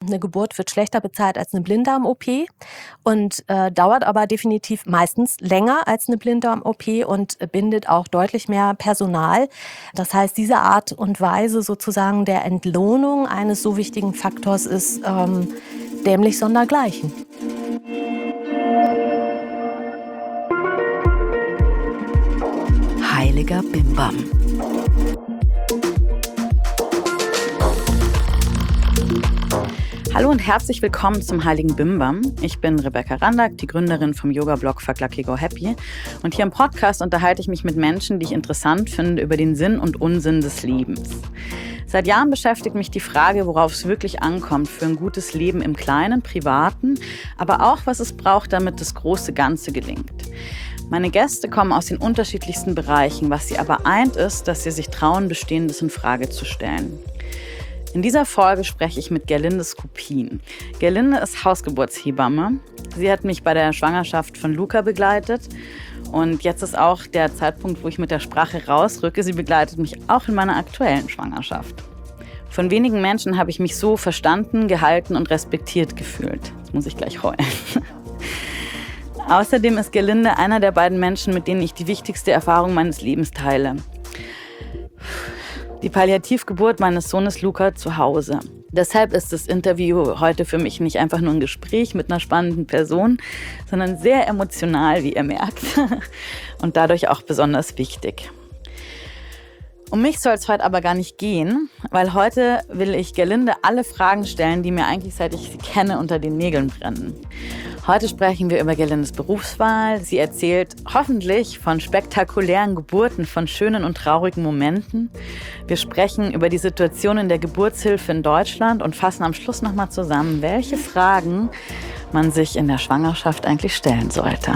eine Geburt wird schlechter bezahlt als eine Blinddarm-OP und dauert aber definitiv meistens länger als eine Blinddarm-OP und bindet auch deutlich mehr Personal. Das heißt, diese Art und Weise sozusagen der Entlohnung eines so wichtigen Faktors ist dämlich sondergleichen. Heiliger Bimbam. Hallo und herzlich willkommen zum Heiligen Bimbam. Ich bin Rebecca Randack, die Gründerin vom Yoga-Blog Fuck Lucky Go Happy. Und hier im Podcast unterhalte ich mich mit Menschen, die ich interessant finde, über den Sinn und Unsinn des Lebens. Seit Jahren beschäftigt mich die Frage, worauf es wirklich ankommt für ein gutes Leben im Kleinen, Privaten, aber auch, was es braucht, damit das große Ganze gelingt. Meine Gäste kommen aus den unterschiedlichsten Bereichen. Was sie aber eint, ist, dass sie sich trauen, Bestehendes in Frage zu stellen. In dieser Folge spreche ich mit Gerlinde Skupin. Gerlinde ist Hausgeburtshebamme. Sie hat mich bei der Schwangerschaft von Luca begleitet. Und jetzt ist auch der Zeitpunkt, wo ich mit der Sprache rausrücke. Sie begleitet mich auch in meiner aktuellen Schwangerschaft. Von wenigen Menschen habe ich mich so verstanden, gehalten und respektiert gefühlt. Jetzt muss ich gleich heulen. Außerdem ist Gerlinde einer der beiden Menschen, mit denen ich die wichtigste Erfahrung meines Lebens teile. Die Palliativgeburt meines Sohnes Luca zu Hause. Deshalb ist das Interview heute für mich nicht einfach nur ein Gespräch mit einer spannenden Person, sondern sehr emotional, wie ihr merkt, und dadurch auch besonders wichtig. Um mich soll es heute aber gar nicht gehen, weil heute will ich Gerlinde alle Fragen stellen, die mir eigentlich, seit ich sie kenne, unter den Nägeln brennen. Heute sprechen wir über Gerlindes Berufswahl. Sie erzählt hoffentlich von spektakulären Geburten, von schönen und traurigen Momenten. Wir sprechen über die Situation in der Geburtshilfe in Deutschland und fassen am Schluss nochmal zusammen, welche Fragen man sich in der Schwangerschaft eigentlich stellen sollte.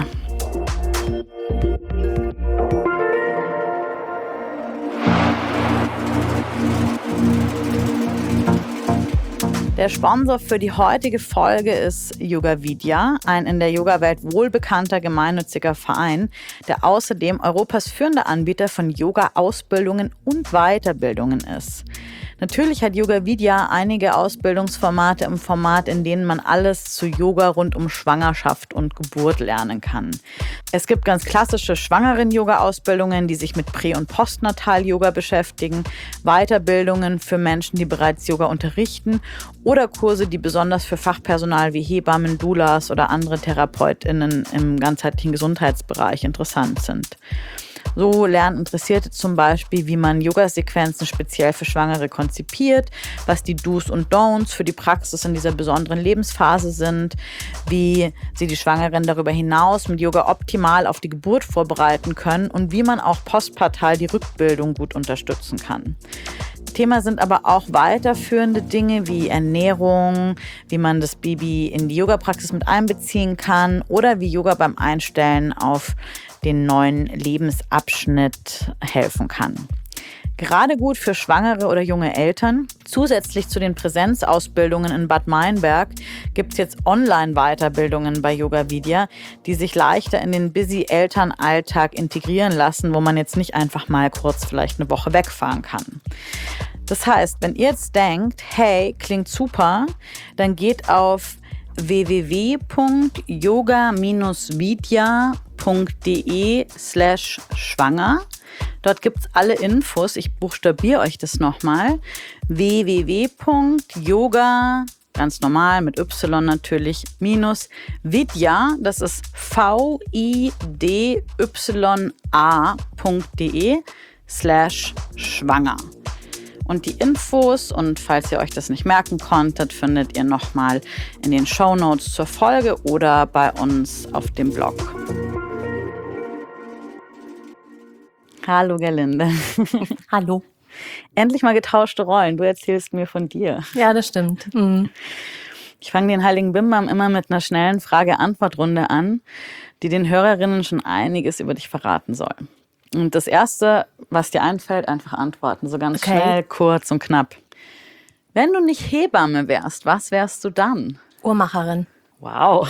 Der Sponsor für die heutige Folge ist Yoga Vidya, ein in der Yoga-Welt wohlbekannter gemeinnütziger Verein, der außerdem Europas führender Anbieter von Yoga-Ausbildungen und Weiterbildungen ist. Natürlich hat Yoga Vidya einige Ausbildungsformate im Format, in denen man alles zu Yoga rund um Schwangerschaft und Geburt lernen kann. Es gibt ganz klassische Schwangeren-Yoga-Ausbildungen, die sich mit Prä- und Postnatal-Yoga beschäftigen, Weiterbildungen für Menschen, die bereits Yoga unterrichten oder Kurse, die besonders für Fachpersonal wie Hebammen, Doulas oder andere TherapeutInnen im ganzheitlichen Gesundheitsbereich interessant sind. So lernen Interessierte zum Beispiel, wie man Yoga-Sequenzen speziell für Schwangere konzipiert, was die Do's und Don'ts für die Praxis in dieser besonderen Lebensphase sind, wie sie die Schwangeren darüber hinaus mit Yoga optimal auf die Geburt vorbereiten können und wie man auch postpartal die Rückbildung gut unterstützen kann. Thema sind aber auch weiterführende Dinge wie Ernährung, wie man das Baby in die Yoga-Praxis mit einbeziehen kann oder wie Yoga beim Einstellen auf den neuen Lebensabschnitt helfen kann. Gerade gut für Schwangere oder junge Eltern. Zusätzlich zu den Präsenzausbildungen in Bad Meinberg gibt es jetzt Online-Weiterbildungen bei Yoga Vidya, die sich leichter in den busy Elternalltag integrieren lassen, wo man jetzt nicht einfach mal kurz vielleicht eine Woche wegfahren kann. Das heißt, wenn ihr jetzt denkt, hey, klingt super, dann geht auf www.yoga-vidya.de/schwanger. Dort gibt es alle Infos. Ich buchstabiere euch das nochmal. www.yoga, ganz normal mit Y natürlich, minus Vidya, das ist vidya.de/schwanger. Und die Infos, und falls ihr euch das nicht merken konntet, findet ihr nochmal in den Shownotes zur Folge oder bei uns auf dem Blog. Hallo Gerlinde. Hallo. Endlich mal getauschte Rollen. Du erzählst mir von dir. Ja, das stimmt. Ich fange den Heiligen Bimbam immer mit einer schnellen Frage-Antwort-Runde an, die den Hörerinnen schon einiges über dich verraten soll. Und das Erste, was dir einfällt, einfach antworten. So ganz schnell, kurz und knapp. Wenn du nicht Hebamme wärst, was wärst du dann? Uhrmacherin. Wow.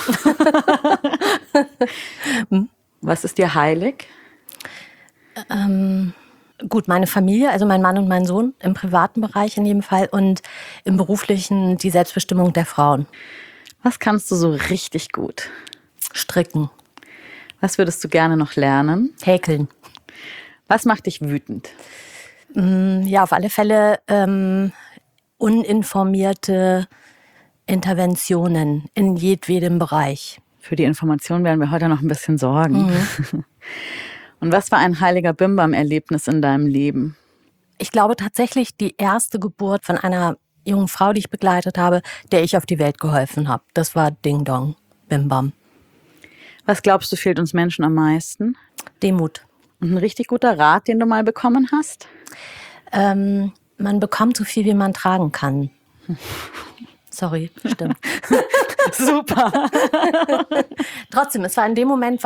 Was ist dir heilig? Gut, meine Familie, also mein Mann und mein Sohn, im privaten Bereich in jedem Fall und im beruflichen die Selbstbestimmung der Frauen. Was kannst du so richtig gut? Stricken, Was würdest du gerne noch lernen? häkeln. Was macht dich wütend? Ja, auf alle Fälle uninformierte Interventionen in jedwedem Bereich. Für die Information werden wir heute noch ein bisschen sorgen. Und was war ein heiliger Bimbam-Erlebnis in deinem Leben? Ich glaube tatsächlich die erste Geburt von einer jungen Frau, die ich begleitet habe, der ich auf die Welt geholfen habe. Das war Ding Dong, Bim Bam. Was glaubst du, fehlt uns Menschen am meisten? Demut. Und ein richtig guter Rat, den du mal bekommen hast? Man bekommt so viel, wie man tragen kann. Sorry, stimmt. Super. Trotzdem, es war in dem Moment,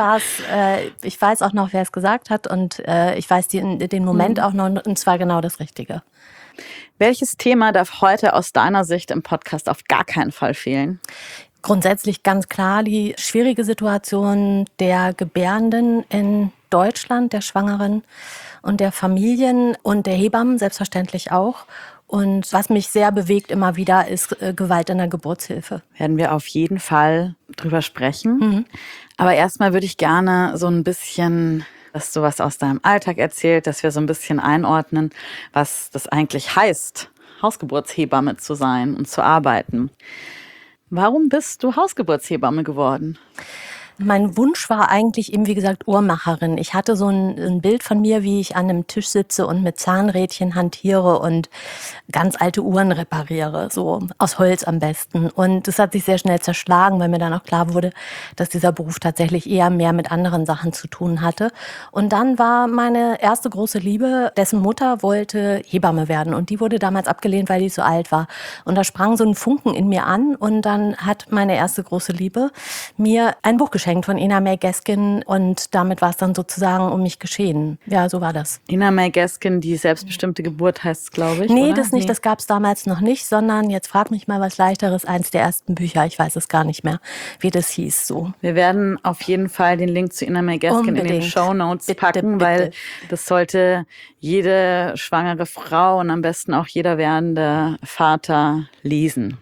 ich weiß auch noch, wer es gesagt hat und ich weiß den Moment auch noch, und zwar genau das Richtige. Welches Thema darf heute aus deiner Sicht im Podcast auf gar keinen Fall fehlen? Grundsätzlich ganz klar die schwierige Situation der Gebärenden in Deutschland, der Schwangeren und der Familien und der Hebammen selbstverständlich auch. Und was mich sehr bewegt immer wieder, ist Gewalt in der Geburtshilfe. Werden wir auf jeden Fall drüber sprechen. Aber erstmal würde ich gerne so ein bisschen, dass du was aus deinem Alltag erzählst, dass wir so ein bisschen einordnen, was das eigentlich heißt, Hausgeburtshebamme zu sein und zu arbeiten. Warum bist du Hausgeburtshebamme geworden? Mein Wunsch war eigentlich eben, wie gesagt, Uhrmacherin. Ich hatte so ein Bild von mir, wie ich an einem Tisch sitze und mit Zahnrädchen hantiere und ganz alte Uhren repariere, so aus Holz am besten. Und das hat sich sehr schnell zerschlagen, weil mir dann auch klar wurde, dass dieser Beruf tatsächlich eher mehr mit anderen Sachen zu tun hatte. Und dann war meine erste große Liebe, dessen Mutter wollte Hebamme werden. Und die wurde damals abgelehnt, weil die so alt war. Und da sprang so ein Funken in mir an. Und dann hat meine erste große Liebe mir ein Buch geschenkt von Ina May Gaskin und damit war es dann sozusagen um mich geschehen. Ja, so war das. Ina May Gaskin, die selbstbestimmte Geburt heißt es, glaube ich, Nee, oder? das nicht, das gab es damals noch nicht, sondern jetzt frag mich mal was Leichteres, eins der ersten Bücher, ich weiß es gar nicht mehr, wie das hieß so. Wir werden auf jeden Fall den Link zu Ina May Gaskin in den Shownotes packen, bitte. Weil das sollte jede schwangere Frau und am besten auch jeder werdende Vater lesen.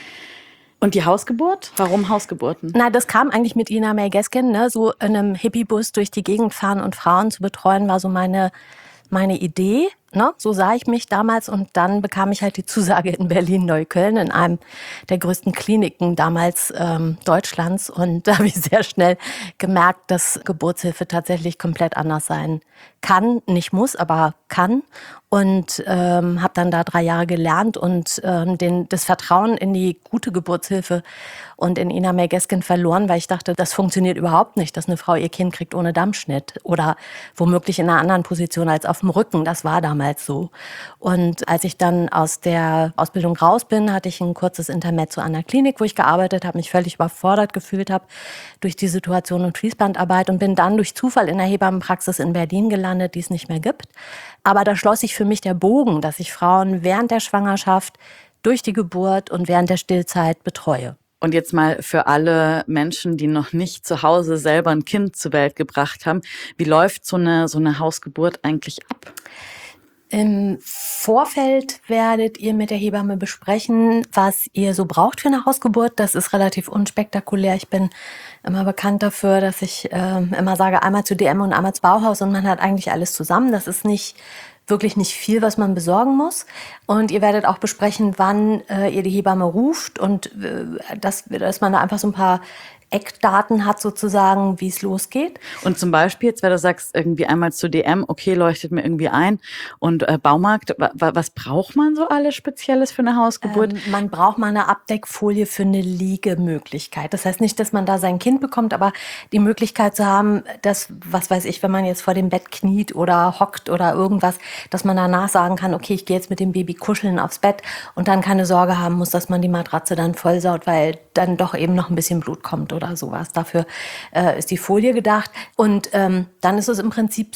Und die Hausgeburt? Warum Hausgeburten? Na, das kam eigentlich mit Ina May Gaskin, ne? So in einem Hippiebus durch die Gegend fahren und Frauen zu betreuen, war so meine Idee. Ne? So sah ich mich damals und dann bekam ich halt die Zusage in Berlin-Neukölln, in einem der größten Kliniken damals Deutschlands. Und da habe ich sehr schnell gemerkt, dass Geburtshilfe tatsächlich komplett anders sein kann. Nicht muss, aber kann. Und habe dann da 3 Jahre gelernt und das Vertrauen in die gute Geburtshilfe und in Ina May Gaskin verloren, weil ich dachte, das funktioniert überhaupt nicht, dass eine Frau ihr Kind kriegt ohne Dammschnitt oder womöglich in einer anderen Position als auf dem Rücken. Das war damals so. Und als ich dann aus der Ausbildung raus bin, hatte ich ein kurzes Intermezzo an der Klinik, wo ich gearbeitet habe, mich völlig überfordert gefühlt habe durch die Situation und Fließbandarbeit und bin dann durch Zufall in der Hebammenpraxis in Berlin gelandet, die es nicht mehr gibt. Aber da schloss sich für mich der Bogen, dass ich Frauen während der Schwangerschaft, durch die Geburt und während der Stillzeit betreue. Und jetzt mal für alle Menschen, die noch nicht zu Hause selber ein Kind zur Welt gebracht haben, wie läuft so eine Hausgeburt eigentlich ab? Im Vorfeld werdet ihr mit der Hebamme besprechen, was ihr so braucht für eine Hausgeburt. Das ist relativ unspektakulär. Ich bin immer bekannt dafür, dass ich immer sage, einmal zu DM und einmal zu Bauhaus und man hat eigentlich alles zusammen. Das ist wirklich nicht viel, was man besorgen muss. Und ihr werdet auch besprechen, wann ihr die Hebamme ruft und dass man da einfach so ein paar Eckdaten hat sozusagen, wie es losgeht. Und zum Beispiel, jetzt, wenn du sagst, irgendwie einmal zu DM, okay, leuchtet mir irgendwie ein. Und Baumarkt, was braucht man so alles Spezielles für eine Hausgeburt? Man braucht mal eine Abdeckfolie für eine Liegemöglichkeit. Das heißt nicht, dass man da sein Kind bekommt, aber die Möglichkeit zu haben, dass, was weiß ich, wenn man jetzt vor dem Bett kniet oder hockt oder irgendwas, dass man danach sagen kann, okay, ich gehe jetzt mit dem Baby kuscheln aufs Bett und dann keine Sorge haben muss, dass man die Matratze dann vollsaut, weil dann doch eben noch ein bisschen Blut kommt oder sowas. Dafür ist die Folie gedacht. Und dann ist es im Prinzip so,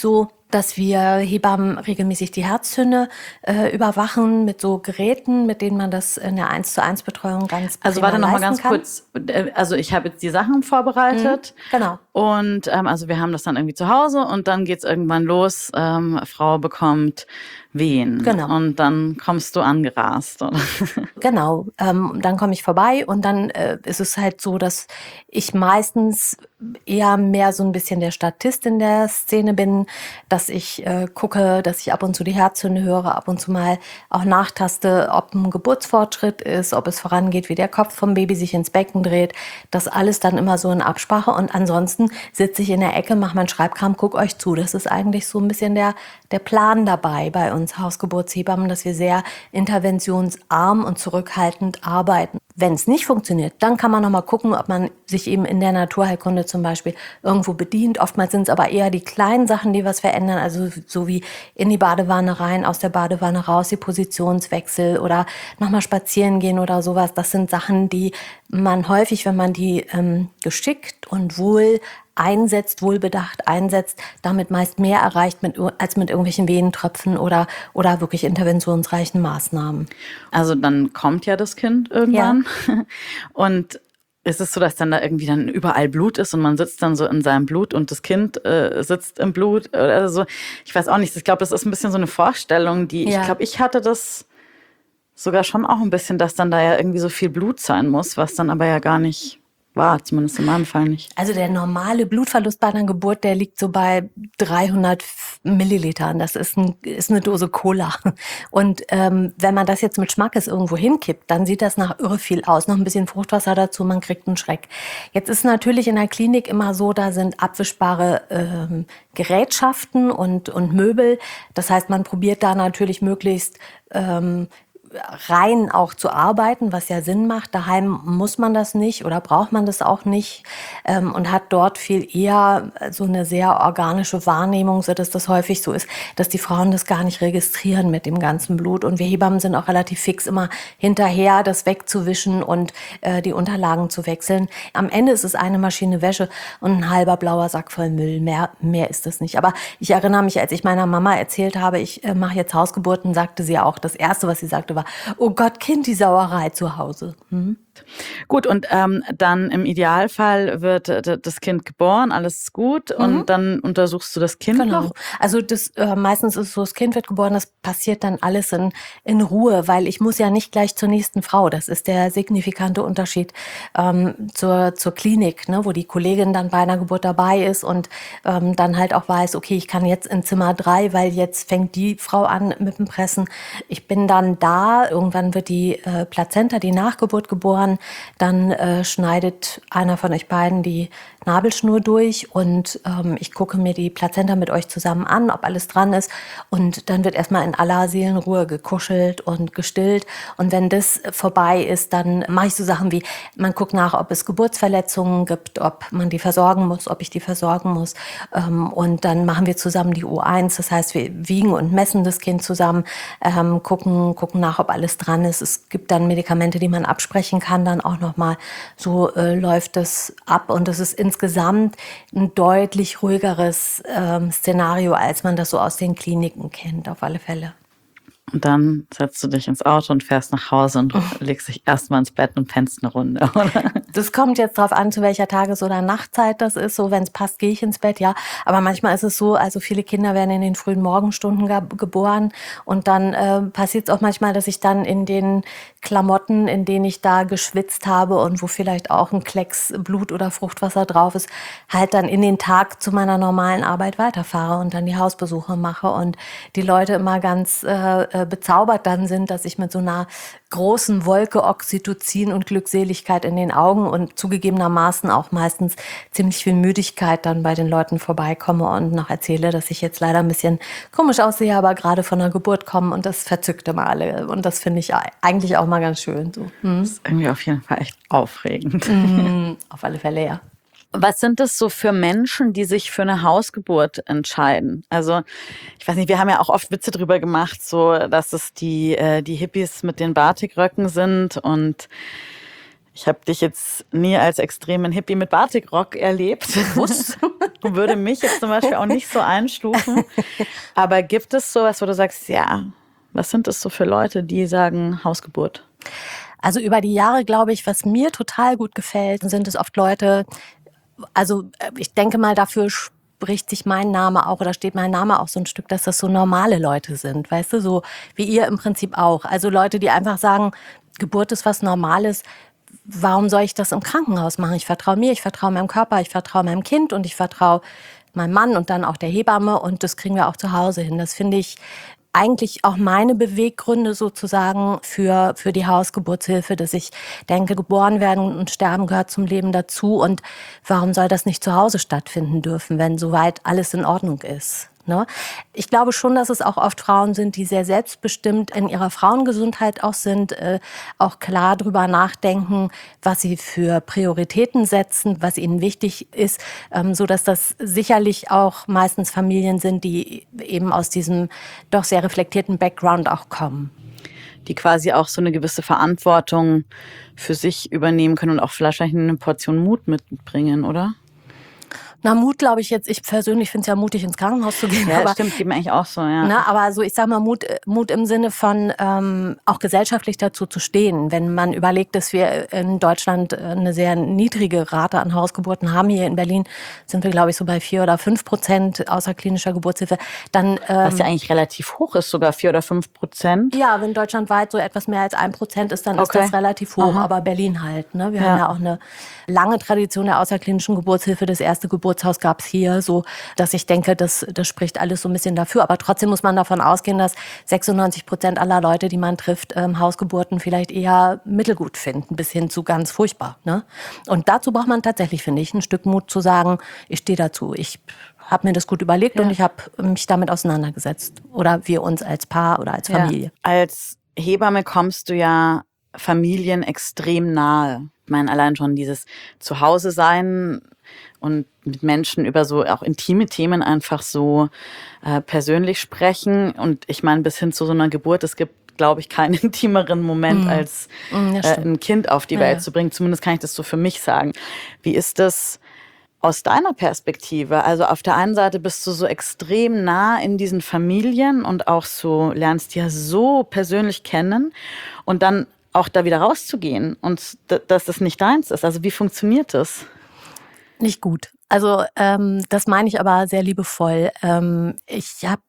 dass wir Hebammen regelmäßig die Herztöne überwachen mit so Geräten, mit denen man das in der 1:1 Betreuung ganz Also prima warte noch mal ganz kann. kurz. Also ich habe jetzt die Sachen vorbereitet. Genau. Und also wir haben das dann irgendwie zu Hause und dann geht's irgendwann los. Frau bekommt Wehen. Genau. Und dann kommst du angerast, oder? Genau, dann komme ich vorbei und dann ist es halt so, dass ich meistens eher mehr so ein bisschen der Statist in der Szene bin, dass ich gucke, dass ich ab und zu die Herztöne höre, ab und zu mal auch nachtaste, ob ein Geburtsfortschritt ist, ob es vorangeht, wie der Kopf vom Baby sich ins Becken dreht. Das alles dann immer so in Absprache und ansonsten sitze ich in der Ecke, mache meinen Schreibkram, gucke euch zu. Das ist eigentlich so ein bisschen der Plan dabei bei uns Hausgeburtshebammen, dass wir sehr interventionsarm und zurückhaltend arbeiten. Wenn es nicht funktioniert, dann kann man noch mal gucken, ob man sich eben in der Naturheilkunde zum Beispiel irgendwo bedient. Oftmals sind es aber eher die kleinen Sachen, die was verändern, also so wie in die Badewanne rein, aus der Badewanne raus, die Positionswechsel oder noch mal spazieren gehen oder sowas. Das sind Sachen, die man häufig, wenn man die geschickt und wohlbedacht einsetzt, damit meist mehr erreicht als mit irgendwelchen Venentröpfen oder wirklich interventionsreichen Maßnahmen. Also dann kommt ja das Kind irgendwann. Ja. Und ist es so, dass dann da irgendwie dann überall Blut ist und man sitzt dann so in seinem Blut und das Kind sitzt im Blut oder so? Ich weiß auch nicht. Ich glaube, das ist ein bisschen so eine Vorstellung, die ich glaube, ich hatte das sogar schon auch ein bisschen, dass dann da ja irgendwie so viel Blut sein muss, was dann aber ja gar nicht war, zumindest in meinem Fall nicht. Also der normale Blutverlust bei einer Geburt, der liegt so bei 300 Millilitern. Das ist eine Dose Cola. Und wenn man das jetzt mit Schmackes irgendwo hinkippt, dann sieht das nach irre viel aus. Noch ein bisschen Fruchtwasser dazu, man kriegt einen Schreck. Jetzt ist natürlich in der Klinik immer so, da sind abwischbare Gerätschaften und Möbel. Das heißt, man probiert da natürlich möglichst rein auch zu arbeiten, was ja Sinn macht. Daheim muss man das nicht oder braucht man das auch nicht und hat dort viel eher so eine sehr organische Wahrnehmung, so dass das häufig so ist, dass die Frauen das gar nicht registrieren mit dem ganzen Blut. Und wir Hebammen sind auch relativ fix immer hinterher, das wegzuwischen und die Unterlagen zu wechseln. Am Ende ist es eine Maschine Wäsche und ein halber blauer Sack voll Müll. Mehr ist es nicht. Aber ich erinnere mich, als ich meiner Mama erzählt habe, ich mache jetzt Hausgeburten, sagte sie auch, das Erste, was sie sagte, war, oh Gott, Kind, die Sauerei zu Hause. Gut, und dann im Idealfall wird das Kind geboren, alles ist gut und dann untersuchst du das Kind noch? Also meistens ist es so, das Kind wird geboren, das passiert dann alles in Ruhe, weil ich muss ja nicht gleich zur nächsten Frau. Das ist der signifikante Unterschied zur Klinik, ne, wo die Kollegin dann bei einer Geburt dabei ist und dann halt auch weiß, okay, ich kann jetzt in Zimmer 3, weil jetzt fängt die Frau an mit dem Pressen. Ich bin dann da, irgendwann wird die Plazenta, die Nachgeburt geboren, dann schneidet einer von euch beiden die Nabelschnur durch und ich gucke mir die Plazenta mit euch zusammen an, ob alles dran ist und dann wird erstmal in aller Seelenruhe gekuschelt und gestillt und wenn das vorbei ist, dann mache ich so Sachen wie, man guckt nach, ob es Geburtsverletzungen gibt, ob man die versorgen muss, ob ich die versorgen muss und dann machen wir zusammen die U1, das heißt, wir wiegen und messen das Kind zusammen, gucken nach, ob alles dran ist. Es gibt dann Medikamente, die man absprechen kann, dann auch nochmal. So läuft das ab und das ist insgesamt ein deutlich ruhigeres Szenario, als man das so aus den Kliniken kennt, auf alle Fälle. Und dann setzt du dich ins Auto und fährst nach Hause und legst dich erstmal ins Bett und pennst eine Runde, oder? Das kommt jetzt drauf an, zu welcher Tages- oder Nachtzeit das ist. So, wenn es passt, gehe ich ins Bett, ja. Aber manchmal ist es so, also viele Kinder werden in den frühen Morgenstunden geboren. Und dann passiert es auch manchmal, dass ich dann in den Klamotten, in denen ich da geschwitzt habe und wo vielleicht auch ein Klecks Blut oder Fruchtwasser drauf ist, halt dann in den Tag zu meiner normalen Arbeit weiterfahre und dann die Hausbesuche mache. Und die Leute immer ganz bezaubert dann sind, dass ich mit so einer großen Wolke Oxytocin und Glückseligkeit in den Augen und zugegebenermaßen auch meistens ziemlich viel Müdigkeit dann bei den Leuten vorbeikomme und noch erzähle, dass ich jetzt leider ein bisschen komisch aussehe, aber gerade von der Geburt komme und das verzückt immer alle. Und das finde ich eigentlich auch mal ganz schön. So. Das ist irgendwie auf jeden Fall echt aufregend. Auf alle Fälle, ja. Was sind das so für Menschen, die sich für eine Hausgeburt entscheiden? Also, ich weiß nicht, wir haben ja auch oft Witze drüber gemacht, so, dass es die Hippies mit den Batikröcken sind und Ich habe dich jetzt nie als extremen Hippie mit Batikrock erlebt. Würde mich jetzt zum Beispiel auch nicht so einstufen. Aber gibt es sowas, wo du sagst, ja, was sind das so für Leute, die sagen Hausgeburt? Also über die Jahre, glaube ich, was mir total gut gefällt, sind es oft Leute, also ich denke mal, dafür spricht sich mein Name auch oder steht mein Name auch so ein Stück, dass das so normale Leute sind, weißt du, so wie ihr im Prinzip auch. Also Leute, die einfach sagen, Geburt ist was Normales. Warum soll ich das im Krankenhaus machen? Ich vertraue mir, ich vertraue meinem Körper, ich vertraue meinem Kind und ich vertraue meinem Mann und dann auch der Hebamme und das kriegen wir auch zu Hause hin. Das finde ich eigentlich auch meine Beweggründe sozusagen für die Hausgeburtshilfe, dass ich denke, geboren werden und sterben gehört zum Leben dazu und warum soll das nicht zu Hause stattfinden dürfen, wenn soweit alles in Ordnung ist? Ne? Ich glaube schon, dass es auch oft Frauen sind, die sehr selbstbestimmt in ihrer Frauengesundheit auch sind, auch klar drüber nachdenken, was sie für Prioritäten setzen, was ihnen wichtig ist, so dass das sicherlich auch meistens Familien sind, die eben aus diesem doch sehr reflektierten Background auch kommen. Die quasi auch so eine gewisse Verantwortung für sich übernehmen können und auch vielleicht eine Portion Mut mitbringen, oder? Na, Mut, glaube ich jetzt, ich persönlich finde es ja mutig, ins Krankenhaus zu gehen. Ja, aber, stimmt, geht mir eigentlich auch so, ja. Ne, aber so, ich sag mal, Mut im Sinne von auch gesellschaftlich dazu zu stehen. Wenn man überlegt, dass wir in Deutschland eine sehr niedrige Rate an Hausgeburten haben, hier in Berlin sind wir, glaube ich, so bei 4 oder 5% außerklinischer Geburtshilfe, dann... was ja eigentlich relativ hoch ist, sogar 4 oder 5%. Ja, wenn deutschlandweit so etwas mehr als 1% ist, dann ist das relativ hoch. Aha. Aber Berlin halt, ne? Wir haben ja auch eine lange Tradition der außerklinischen Geburtshilfe. Das erste Geburtshaus gab es hier, so dass ich denke, das spricht alles so ein bisschen dafür. Aber trotzdem muss man davon ausgehen, dass 96% aller Leute, die man trifft, Hausgeburten vielleicht eher mittelgut finden, bis hin zu ganz furchtbar. Ne? Und dazu braucht man tatsächlich, finde ich, ein Stück Mut zu sagen, ich stehe dazu. Ich habe mir das gut überlegt und ich habe mich damit auseinandergesetzt. Oder wir uns als Paar oder als Familie. Ja. Als Hebamme kommst du ja Familien extrem nahe. Ich meine, allein schon dieses Zuhause sein und mit Menschen über so auch intime Themen einfach so persönlich sprechen. Und ich meine, bis hin zu so einer Geburt, es gibt, glaube ich, keinen intimeren Moment, als ein Kind auf die Welt zu bringen. Zumindest kann ich das so für mich sagen. Wie ist das aus deiner Perspektive? Also auf der einen Seite bist du so extrem nah in diesen Familien und auch so lernst die ja so persönlich kennen und dann auch da wieder rauszugehen und dass das nicht deins ist. Also wie funktioniert das? Nicht gut. Also das meine ich aber sehr liebevoll. Ich habe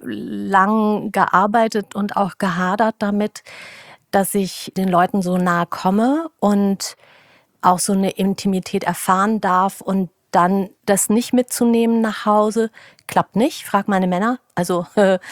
lang gearbeitet und auch gehadert damit, dass ich den Leuten so nahe komme und auch so eine Intimität erfahren darf und dann das nicht mitzunehmen nach Hause, klappt nicht, frag meine Männer. Also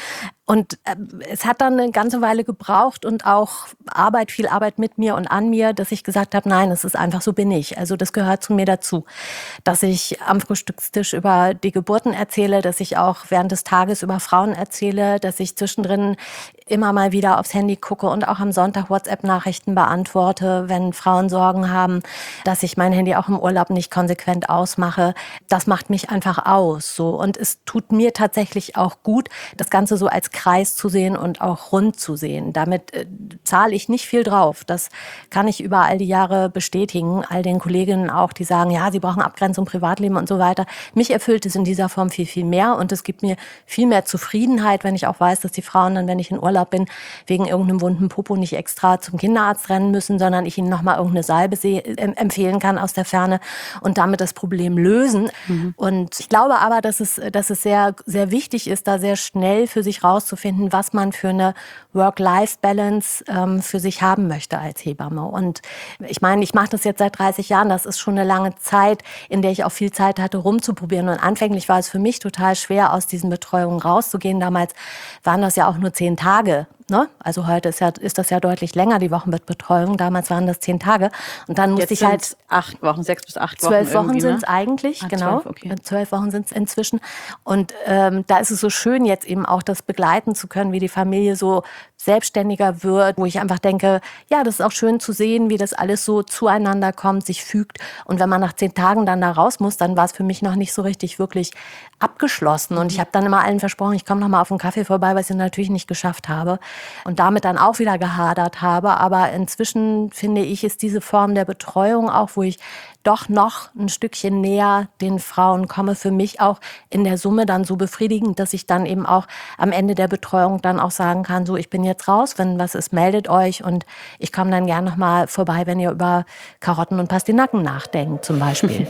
und es hat dann eine ganze Weile gebraucht und auch viel Arbeit mit mir und an mir, dass ich gesagt habe, nein, es ist einfach so bin ich. Also das gehört zu mir dazu, dass ich am Frühstückstisch über die Geburten erzähle, dass ich auch während des Tages über Frauen erzähle, dass ich zwischendrin immer mal wieder aufs Handy gucke und auch am Sonntag WhatsApp-Nachrichten beantworte, wenn Frauen Sorgen haben, dass ich mein Handy auch im Urlaub nicht konsequent ausmache. Das macht mich einfach aus. So. Und es tut mir tatsächlich auch gut, das Ganze so als Kreis zu sehen und auch rund zu sehen. Damit zahle ich nicht viel drauf. Das kann ich über all die Jahre bestätigen. All den Kolleginnen auch, die sagen, ja, sie brauchen Abgrenzung, Privatleben und so weiter. Mich erfüllt es in dieser Form viel, viel mehr. Und es gibt mir viel mehr Zufriedenheit, wenn ich auch weiß, dass die Frauen dann, wenn ich in Urlaub bin, wegen irgendeinem wunden Popo nicht extra zum Kinderarzt rennen müssen, sondern ich ihnen nochmal irgendeine Salbe empfehlen kann aus der Ferne und damit das Problem lösen. Mhm. Und ich glaube aber, dass es sehr, sehr wichtig ist, da sehr schnell für sich rauszufinden, was man für eine Work-Life-Balance für sich haben möchte als Hebamme. Und ich meine, ich mache das jetzt seit 30 Jahren. Das ist schon eine lange Zeit, in der ich auch viel Zeit hatte, rumzuprobieren. Und anfänglich war es für mich total schwer, aus diesen Betreuungen rauszugehen. Damals waren das ja auch nur 10 Tage. Ne? Also heute ist das ja deutlich länger, die Wochenbettbetreuung. Damals waren das 10 Tage. Und dann musste ich halt 8 Wochen, 6 bis 8 Wochen. 12 Wochen sind es eigentlich, genau. 12, okay. 12 Wochen sind es inzwischen. Und da ist es so schön, jetzt eben auch das begleiten zu können, wie die Familie so selbstständiger wird, wo ich einfach denke, ja, das ist auch schön zu sehen, wie das alles so zueinander kommt, sich fügt. Und wenn man nach 10 Tagen dann da raus muss, dann war es für mich noch nicht so richtig wirklich abgeschlossen. Und ich habe dann immer allen versprochen, ich komme noch mal auf einen Kaffee vorbei, was ich natürlich nicht geschafft habe. Und damit dann auch wieder gehadert habe. Aber inzwischen, finde ich, ist diese Form der Betreuung auch, wo ich doch noch ein Stückchen näher den Frauen komme, für mich auch in der Summe dann so befriedigend, dass ich dann eben auch am Ende der Betreuung dann auch sagen kann, so, ich bin jetzt raus, wenn was ist, meldet euch und ich komme dann gern noch mal vorbei, wenn ihr über Karotten und Pastinaken nachdenkt zum Beispiel.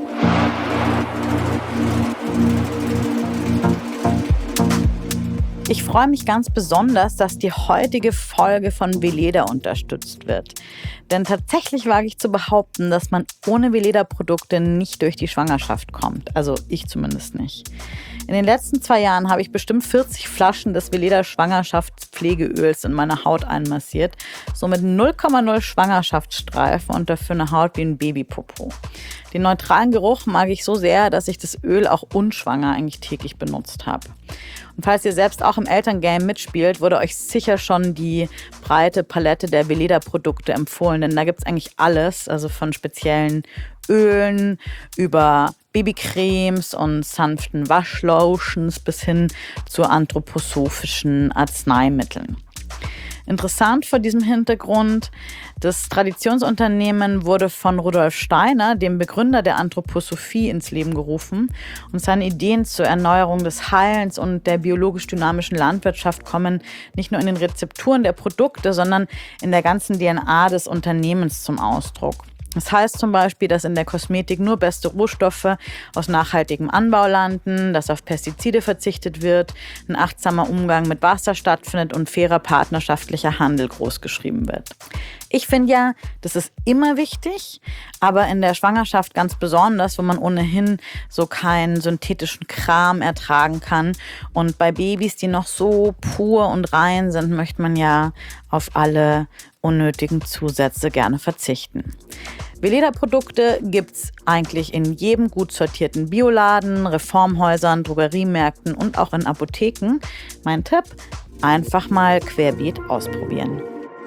Ich freue mich ganz besonders, dass die heutige Folge von Weleda unterstützt wird. Denn tatsächlich wage ich zu behaupten, dass man ohne Weleda-Produkte nicht durch die Schwangerschaft kommt. Also ich zumindest nicht. In den letzten 2 Jahren habe ich bestimmt 40 Flaschen des Weleda Schwangerschaftspflegeöls in meine Haut einmassiert. Somit 0,0 Schwangerschaftsstreifen und dafür eine Haut wie ein Babypopo. Den neutralen Geruch mag ich so sehr, dass ich das Öl auch unschwanger eigentlich täglich benutzt habe. Und falls ihr selbst auch im Elterngame mitspielt, wurde euch sicher schon die breite Palette der Weleda-Produkte empfohlen. Denn da gibt es eigentlich alles, also von speziellen Ölen über Babycremes und sanften Waschlotions bis hin zu anthroposophischen Arzneimitteln. Interessant vor diesem Hintergrund, das Traditionsunternehmen wurde von Rudolf Steiner, dem Begründer der Anthroposophie, ins Leben gerufen. Und seine Ideen zur Erneuerung des Heilens und der biologisch-dynamischen Landwirtschaft kommen nicht nur in den Rezepturen der Produkte, sondern in der ganzen DNA des Unternehmens zum Ausdruck. Das heißt zum Beispiel, dass in der Kosmetik nur beste Rohstoffe aus nachhaltigem Anbau landen, dass auf Pestizide verzichtet wird, ein achtsamer Umgang mit Wasser stattfindet und fairer partnerschaftlicher Handel großgeschrieben wird. Ich finde ja, das ist immer wichtig, aber in der Schwangerschaft ganz besonders, wo man ohnehin so keinen synthetischen Kram ertragen kann. Und bei Babys, die noch so pur und rein sind, möchte man ja auf alle unnötigen Zusätze gerne verzichten. Weleda-Produkte gibt's eigentlich in jedem gut sortierten Bioladen, Reformhäusern, Drogeriemärkten und auch in Apotheken. Mein Tipp, einfach mal querbeet ausprobieren.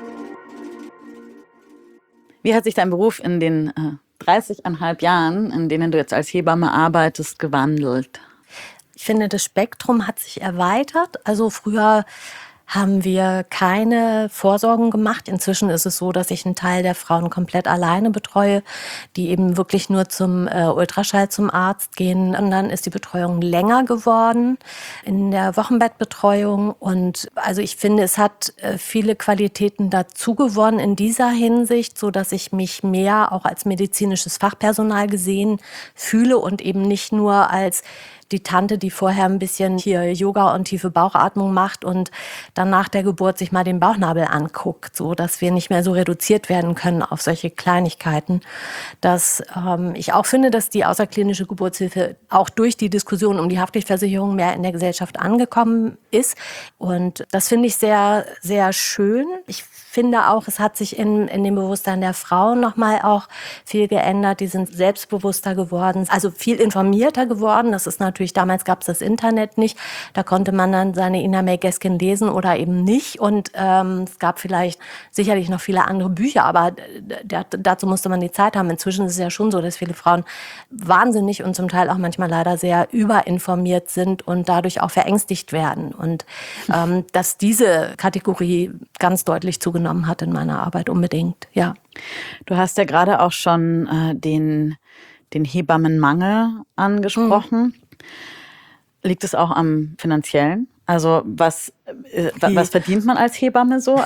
Wie hat sich dein Beruf in den 30,5 Jahren, in denen du jetzt als Hebamme arbeitest, gewandelt? Ich finde, das Spektrum hat sich erweitert. Also früher haben wir keine Vorsorgen gemacht. Inzwischen ist es so, dass ich einen Teil der Frauen komplett alleine betreue, die eben wirklich nur zum Ultraschall zum Arzt gehen. Und dann ist die Betreuung länger geworden in der Wochenbettbetreuung. Und also ich finde, es hat viele Qualitäten dazu gewonnen in dieser Hinsicht, so dass ich mich mehr auch als medizinisches Fachpersonal gesehen fühle und eben nicht nur als die Tante, die vorher ein bisschen hier Yoga und tiefe Bauchatmung macht und dann nach der Geburt sich mal den Bauchnabel anguckt, so dass wir nicht mehr so reduziert werden können auf solche Kleinigkeiten. Dass ich auch finde, dass die außerklinische Geburtshilfe auch durch die Diskussion um die Haftpflichtversicherung mehr in der Gesellschaft angekommen ist. Und das finde ich sehr, sehr schön. Ich finde auch, es hat sich in dem Bewusstsein der Frauen nochmal auch viel geändert. Die sind selbstbewusster geworden, also viel informierter geworden. Das ist natürlich, damals gab es das Internet nicht. Da konnte man dann seine Ina May Gaskin lesen oder eben nicht. Und es gab vielleicht sicherlich noch viele andere Bücher, aber dazu musste man die Zeit haben. Inzwischen ist es ja schon so, dass viele Frauen wahnsinnig und zum Teil auch manchmal leider sehr überinformiert sind und dadurch auch verängstigt werden. Und dass diese Kategorie ganz deutlich zugenommen hat in meiner Arbeit unbedingt, ja. Du hast ja gerade auch schon den Hebammenmangel angesprochen. Liegt es auch am Finanziellen? Also was verdient man als Hebamme so?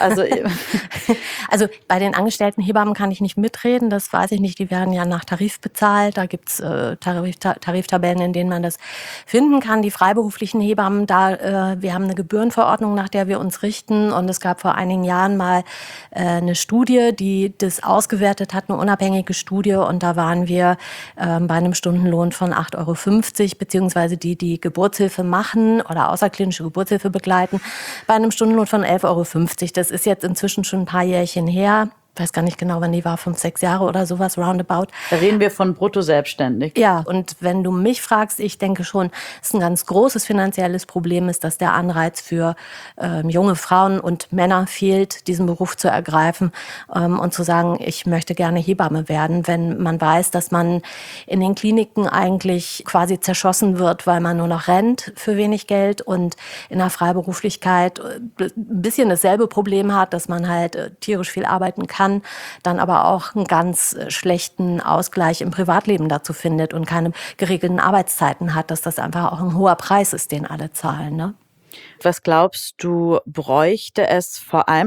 Also bei den angestellten Hebammen kann ich nicht mitreden, das weiß ich nicht. Die werden ja nach Tarif bezahlt. Da gibt's Tariftabellen, in denen man das finden kann. Die freiberuflichen Hebammen, wir haben eine Gebührenverordnung, nach der wir uns richten. Und es gab vor einigen Jahren mal eine Studie, die das ausgewertet hat, eine unabhängige Studie. Und da waren wir bei einem Stundenlohn von 8,50 €, beziehungsweise die Geburtshilfe machen oder außerklinische Geburtshilfe begleiten, bei einem Stundenlohn von 11,50 €. Das ist jetzt inzwischen schon ein paar Jährchen her. weiß gar nicht genau, wann die war, 5, 6 Jahre oder sowas, roundabout. Da reden wir von brutto selbstständig. Ja, und wenn du mich fragst, ich denke schon, es ist ein ganz großes finanzielles Problem ist, dass der Anreiz für junge Frauen und Männer fehlt, diesen Beruf zu ergreifen und zu sagen, ich möchte gerne Hebamme werden, wenn man weiß, dass man in den Kliniken eigentlich quasi zerschossen wird, weil man nur noch rennt für wenig Geld und in der Freiberuflichkeit ein bisschen dasselbe Problem hat, dass man halt tierisch viel arbeiten kann, dann aber auch einen ganz schlechten Ausgleich im Privatleben dazu findet und keine geregelten Arbeitszeiten hat, dass das einfach auch ein hoher Preis ist, den alle zahlen, ne? Was glaubst du, bräuchte es vor allem,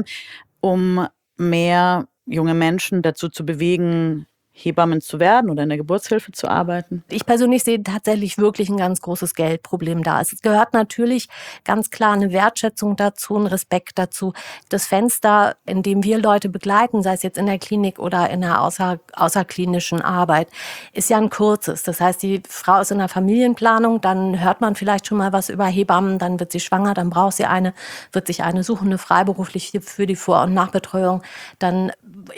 um mehr junge Menschen dazu zu bewegen, Hebammen zu werden oder in der Geburtshilfe zu arbeiten? Ich persönlich sehe tatsächlich wirklich ein ganz großes Geldproblem da. Es gehört natürlich ganz klar eine Wertschätzung dazu, ein Respekt dazu. Das Fenster, in dem wir Leute begleiten, sei es jetzt in der Klinik oder in der außerklinischen Arbeit, ist ja ein kurzes. Das heißt, die Frau ist in der Familienplanung, dann hört man vielleicht schon mal was über Hebammen, dann wird sie schwanger, dann braucht sie eine, wird sich eine suchen, eine freiberufliche für die Vor- und Nachbetreuung. Dann,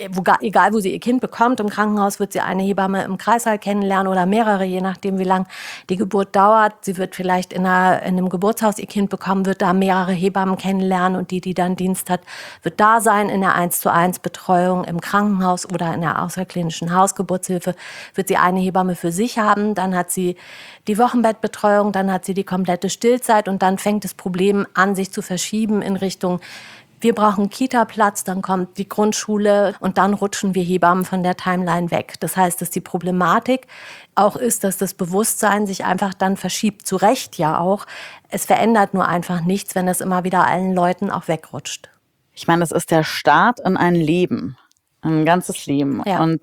egal wo sie ihr Kind bekommt, im Krankenhaus wird sie eine Hebamme im Kreißsaal kennenlernen oder mehrere, je nachdem, wie lang die Geburt dauert. Sie wird vielleicht in einem Geburtshaus ihr Kind bekommen, wird da mehrere Hebammen kennenlernen und die dann Dienst hat, wird da sein in der 1:1 Betreuung im Krankenhaus oder in der außerklinischen Hausgeburtshilfe, wird sie eine Hebamme für sich haben, dann hat sie die Wochenbettbetreuung, dann hat sie die komplette Stillzeit und dann fängt das Problem an, sich zu verschieben in Richtung wir brauchen Kita-Platz, dann kommt die Grundschule und dann rutschen wir Hebammen von der Timeline weg. Das heißt, dass die Problematik auch ist, dass das Bewusstsein sich einfach dann verschiebt. Zu Recht ja auch. Es verändert nur einfach nichts, wenn es immer wieder allen Leuten auch wegrutscht. Ich meine, das ist der Start in ein Leben, ein ganzes Leben. Ja. Und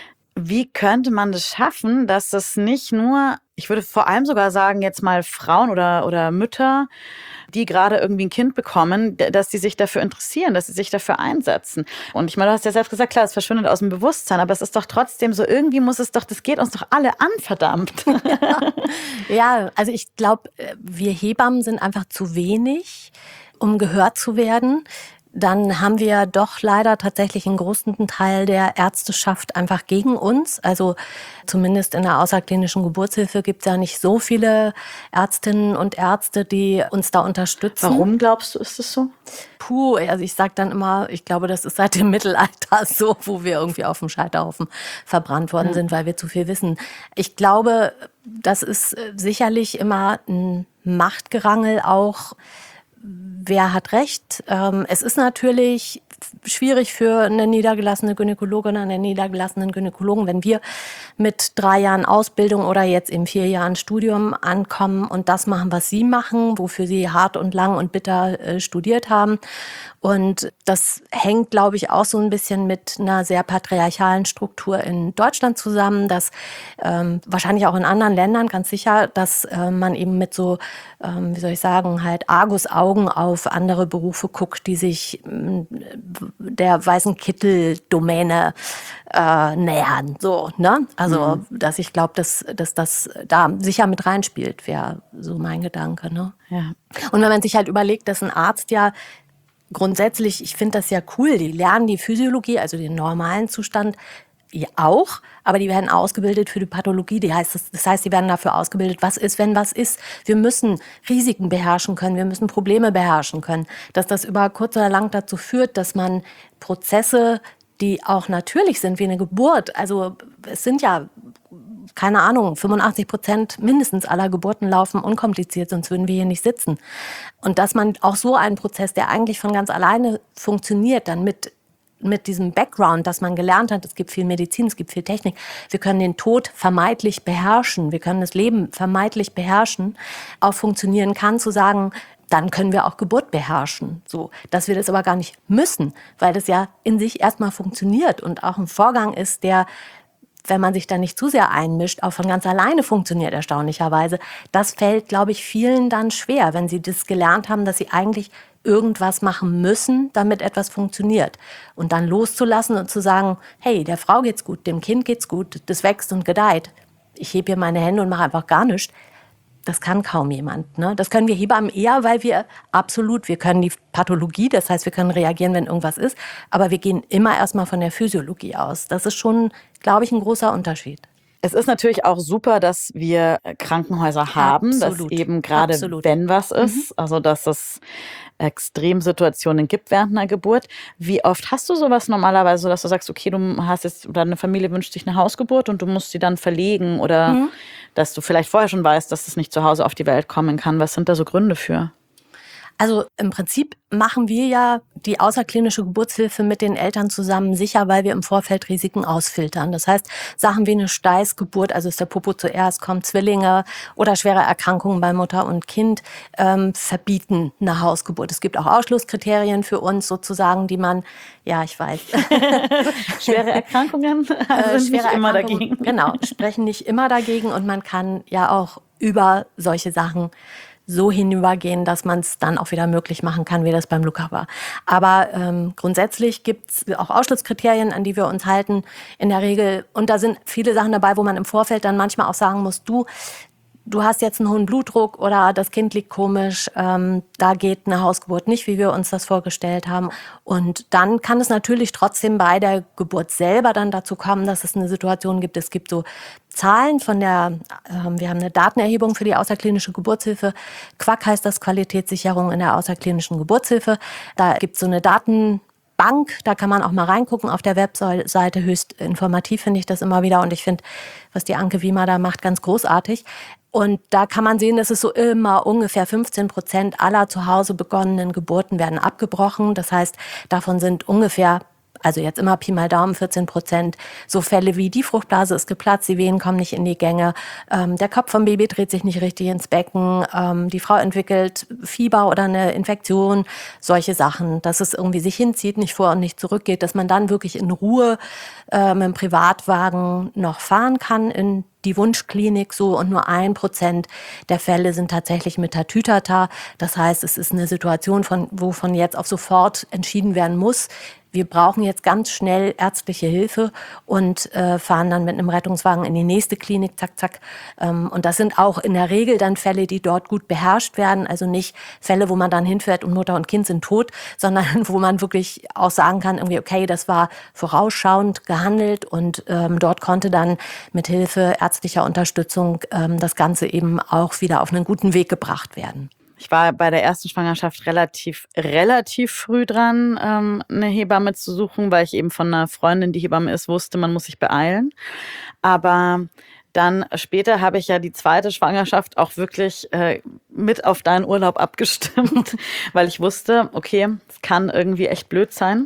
wie könnte man das schaffen, dass das nicht nur, ich würde vor allem sogar sagen, jetzt mal Frauen oder Mütter, die gerade irgendwie ein Kind bekommen, dass die sich dafür interessieren, dass sie sich dafür einsetzen. Und ich meine, du hast ja selbst gesagt, klar, es verschwindet aus dem Bewusstsein, aber es ist doch trotzdem so, irgendwie muss es doch, das geht uns doch alle an, verdammt. Ja, also ich glaube, wir Hebammen sind einfach zu wenig, um gehört zu werden. Dann haben wir doch leider tatsächlich einen großen Teil der Ärzteschaft einfach gegen uns. Also zumindest in der außerklinischen Geburtshilfe gibt es ja nicht so viele Ärztinnen und Ärzte, die uns da unterstützen. Warum glaubst du, ist das so? Also ich sage dann immer, ich glaube, das ist seit dem Mittelalter so, wo wir irgendwie auf dem Scheiterhaufen verbrannt worden sind, weil wir zu viel wissen. Ich glaube, das ist sicherlich immer ein Machtgerangel auch. Wer hat recht? Es ist natürlich schwierig für eine niedergelassene Gynäkologin oder einen niedergelassenen Gynäkologen, wenn wir mit 3 Jahren Ausbildung oder jetzt in 4 Jahren Studium ankommen und das machen, was sie machen, wofür sie hart und lang und bitter studiert haben. Und das hängt, glaube ich, auch so ein bisschen mit einer sehr patriarchalen Struktur in Deutschland zusammen, dass wahrscheinlich auch in anderen Ländern ganz sicher, dass man eben mit so, wie soll ich sagen, halt Argusaugen auf andere Berufe guckt, die sich der weißen Kittel-Domäne nähern. So, ne? Also, dass ich glaube, dass das da sicher mit reinspielt, wäre so mein Gedanke. Ne? Ja. Und wenn man sich halt überlegt, dass ein Arzt ja grundsätzlich, ich finde das ja cool, die lernen die Physiologie, also den normalen Zustand, ja auch, aber die werden ausgebildet für die Pathologie. Das heißt, die werden dafür ausgebildet, was ist, wenn was ist. Wir müssen Risiken beherrschen können, wir müssen Probleme beherrschen können. Dass das über kurz oder lang dazu führt, dass man Prozesse, die auch natürlich sind, wie eine Geburt, also es sind ja, keine Ahnung, 85% mindestens aller Geburten laufen unkompliziert, sonst würden wir hier nicht sitzen. Und dass man auch so einen Prozess, der eigentlich von ganz alleine funktioniert, dann mit diesem Background, dass man gelernt hat, es gibt viel Medizin, es gibt viel Technik, wir können den Tod vermeintlich beherrschen, wir können das Leben vermeintlich beherrschen, auch funktionieren kann, zu sagen, dann können wir auch Geburt beherrschen. So, dass wir das aber gar nicht müssen, weil das ja in sich erstmal funktioniert und auch ein Vorgang ist, der, wenn man sich da nicht zu sehr einmischt, auch von ganz alleine funktioniert, erstaunlicherweise. Das fällt, glaube ich, vielen dann schwer, wenn sie das gelernt haben, dass sie eigentlich irgendwas machen müssen, damit etwas funktioniert. Und dann loszulassen und zu sagen, hey, der Frau geht's gut, dem Kind geht's gut, das wächst und gedeiht. Ich hebe hier meine Hände und mache einfach gar nichts. Das kann kaum jemand. Ne? Das können wir Hebammen eher, weil wir können die Pathologie, das heißt, wir können reagieren, wenn irgendwas ist, aber wir gehen immer erstmal von der Physiologie aus. Das ist schon, glaube ich, ein großer Unterschied. Es ist natürlich auch super, dass wir Krankenhäuser haben, dass eben gerade wenn was ist, also dass es Extremsituationen gibt während einer Geburt. Wie oft hast du sowas normalerweise, dass du sagst, okay, du hast jetzt, deine Familie wünscht sich eine Hausgeburt und du musst sie dann verlegen oder dass du vielleicht vorher schon weißt, dass es nicht zu Hause auf die Welt kommen kann? Was sind da so Gründe für? Also im Prinzip machen wir ja die außerklinische Geburtshilfe mit den Eltern zusammen sicher, weil wir im Vorfeld Risiken ausfiltern. Das heißt, Sachen wie eine Steißgeburt, also ist der Popo zuerst, kommen Zwillinge oder schwere Erkrankungen bei Mutter und Kind, verbieten eine Hausgeburt. Es gibt auch Ausschlusskriterien für uns sozusagen, die man, ja, ich weiß. Schwere Erkrankungen sind nicht immer dagegen. Genau, sprechen nicht immer dagegen und man kann ja auch über solche Sachen so hinübergehen, dass man es dann auch wieder möglich machen kann, wie das beim Luca war. Aber grundsätzlich gibt es auch Ausschlusskriterien, an die wir uns halten in der Regel. Und da sind viele Sachen dabei, wo man im Vorfeld dann manchmal auch sagen muss, du hast jetzt einen hohen Blutdruck oder das Kind liegt komisch, da geht eine Hausgeburt nicht, wie wir uns das vorgestellt haben. Und dann kann es natürlich trotzdem bei der Geburt selber dann dazu kommen, dass es eine Situation gibt. Es gibt so Zahlen von wir haben eine Datenerhebung für die außerklinische Geburtshilfe. QAK heißt das, Qualitätssicherung in der außerklinischen Geburtshilfe. Da gibt es so eine Datenbank, da kann man auch mal reingucken auf der Webseite. Höchst informativ finde ich das immer wieder. Und ich finde, was die Anke Wiemer da macht, ganz großartig. Und da kann man sehen, dass es so immer ungefähr 15% aller zu Hause begonnenen Geburten werden abgebrochen. Das heißt, davon sind ungefähr, also jetzt immer Pi mal Daumen, 14% so Fälle wie die Fruchtblase ist geplatzt, die Wehen kommen nicht in die Gänge, der Kopf vom Baby dreht sich nicht richtig ins Becken, die Frau entwickelt Fieber oder eine Infektion, solche Sachen, dass es irgendwie sich hinzieht, nicht vor und nicht zurückgeht, dass man dann wirklich in Ruhe mit dem Privatwagen noch fahren kann in die Wunschklinik so und nur 1% der Fälle sind tatsächlich mit Tatütata. Das heißt, es ist eine Situation, wo von jetzt auf sofort entschieden werden muss. Wir brauchen jetzt ganz schnell ärztliche Hilfe und fahren dann mit einem Rettungswagen in die nächste Klinik, zack, zack. Und das sind auch in der Regel dann Fälle, die dort gut beherrscht werden. Also nicht Fälle, wo man dann hinfährt und Mutter und Kind sind tot, sondern wo man wirklich auch sagen kann, irgendwie, okay, das war vorausschauend gehandelt und dort konnte dann mit Hilfe ärztlicher Unterstützung das Ganze eben auch wieder auf einen guten Weg gebracht werden. Ich war bei der ersten Schwangerschaft relativ früh dran, eine Hebamme zu suchen, weil ich eben von einer Freundin, die Hebamme ist, wusste, man muss sich beeilen. Aber dann später habe ich ja die zweite Schwangerschaft auch wirklich mit auf deinen Urlaub abgestimmt, weil ich wusste, okay, es kann irgendwie echt blöd sein.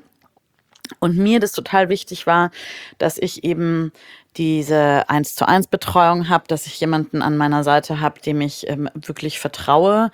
Und mir das total wichtig war, dass ich eben diese 1:1 Betreuung habe, dass ich jemanden an meiner Seite habe, dem ich wirklich vertraue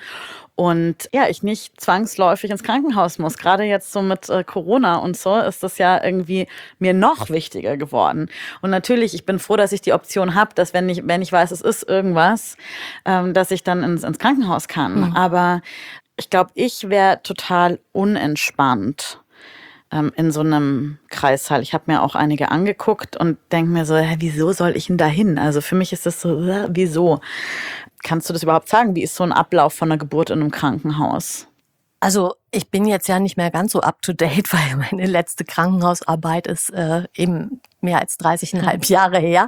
und ja, ich nicht zwangsläufig ins Krankenhaus muss. Gerade jetzt so mit Corona und so ist das ja irgendwie mir noch wichtiger geworden. Und natürlich, ich bin froh, dass ich die Option habe, dass wenn ich weiß, es ist irgendwas, dass ich dann ins Krankenhaus kann. Aber ich glaube, ich wäre total unentspannt in so einem Kreissaal. Ich habe mir auch einige angeguckt und denke mir so, wieso soll ich denn da hin? Also für mich ist das so, wieso? Kannst du das überhaupt sagen? Wie ist so ein Ablauf von einer Geburt in einem Krankenhaus? Also ich bin jetzt ja nicht mehr ganz so up-to-date, weil meine letzte Krankenhausarbeit ist eben mehr als 30,5 Jahre her.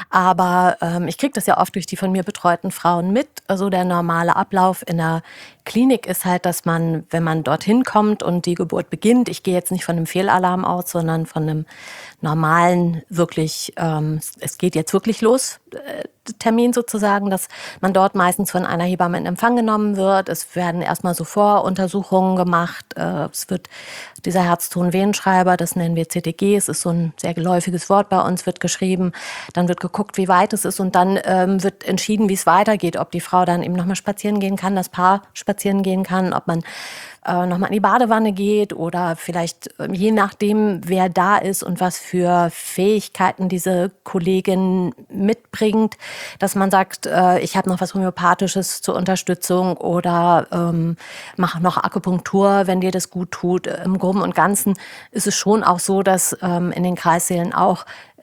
Aber ich kriege das ja oft durch die von mir betreuten Frauen mit. Also der normale Ablauf in der Klinik ist halt, dass man, wenn man dorthin kommt und die Geburt beginnt, ich gehe jetzt nicht von einem Fehlalarm aus, sondern von einem normalen, wirklich, es geht jetzt wirklich los, Termin sozusagen, dass man dort meistens von einer Hebamme in Empfang genommen wird. Es werden erstmal so Voruntersuchungen gemacht. Es wird dieser Herzton-Venenschreiber, das nennen wir CTG, es ist so ein sehr geläufiges Wort bei uns, wird geschrieben. Dann wird geguckt, wie weit es ist und dann wird entschieden, wie es weitergeht, ob die Frau dann eben nochmal spazieren gehen kann, das Paar spazieren gehen kann, ob man nochmal in die Badewanne geht oder vielleicht je nachdem, wer da ist und was für Fähigkeiten diese Kollegin mitbringt, dass man sagt, ich habe noch was Homöopathisches zur Unterstützung oder mache noch Akupunktur, wenn dir das gut tut. Im Groben und Ganzen ist es schon auch so, dass in den Kreissälen auch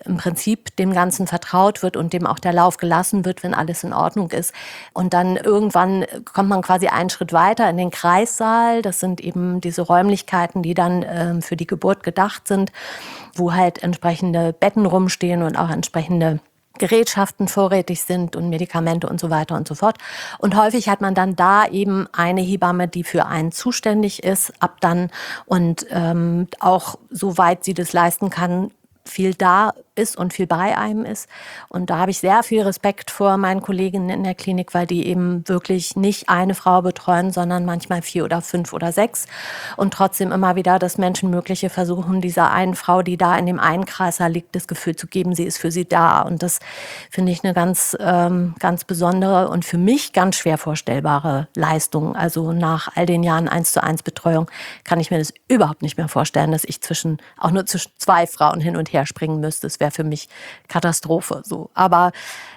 im Prinzip dem Ganzen vertraut wird und dem auch der Lauf gelassen wird, wenn alles in Ordnung ist. Und dann irgendwann kommt man quasi einen Schritt weiter in den Kreissaal. Das sind eben diese Räumlichkeiten, die dann für die Geburt gedacht sind, wo halt entsprechende Betten rumstehen und auch entsprechende Gerätschaften vorrätig sind und Medikamente und so weiter und so fort. Und häufig hat man dann da eben eine Hebamme, die für einen zuständig ist, ab dann und auch soweit sie das leisten kann, viel da ist und viel bei einem ist. Und da habe ich sehr viel Respekt vor meinen Kolleginnen in der Klinik, weil die eben wirklich nicht eine Frau betreuen, sondern manchmal 4 oder 5 oder 6 und trotzdem immer wieder das Menschenmögliche versuchen, dieser einen Frau, die da in dem einen Kreislauf liegt, das Gefühl zu geben, sie ist für sie da. Und das finde ich eine ganz besondere und für mich ganz schwer vorstellbare Leistung. Also nach all den Jahren 1:1 Betreuung kann ich mir das überhaupt nicht mehr vorstellen, dass ich auch nur zwischen 2 Frauen hin und her springen müsste. Das wäre für mich Katastrophe. So. Aber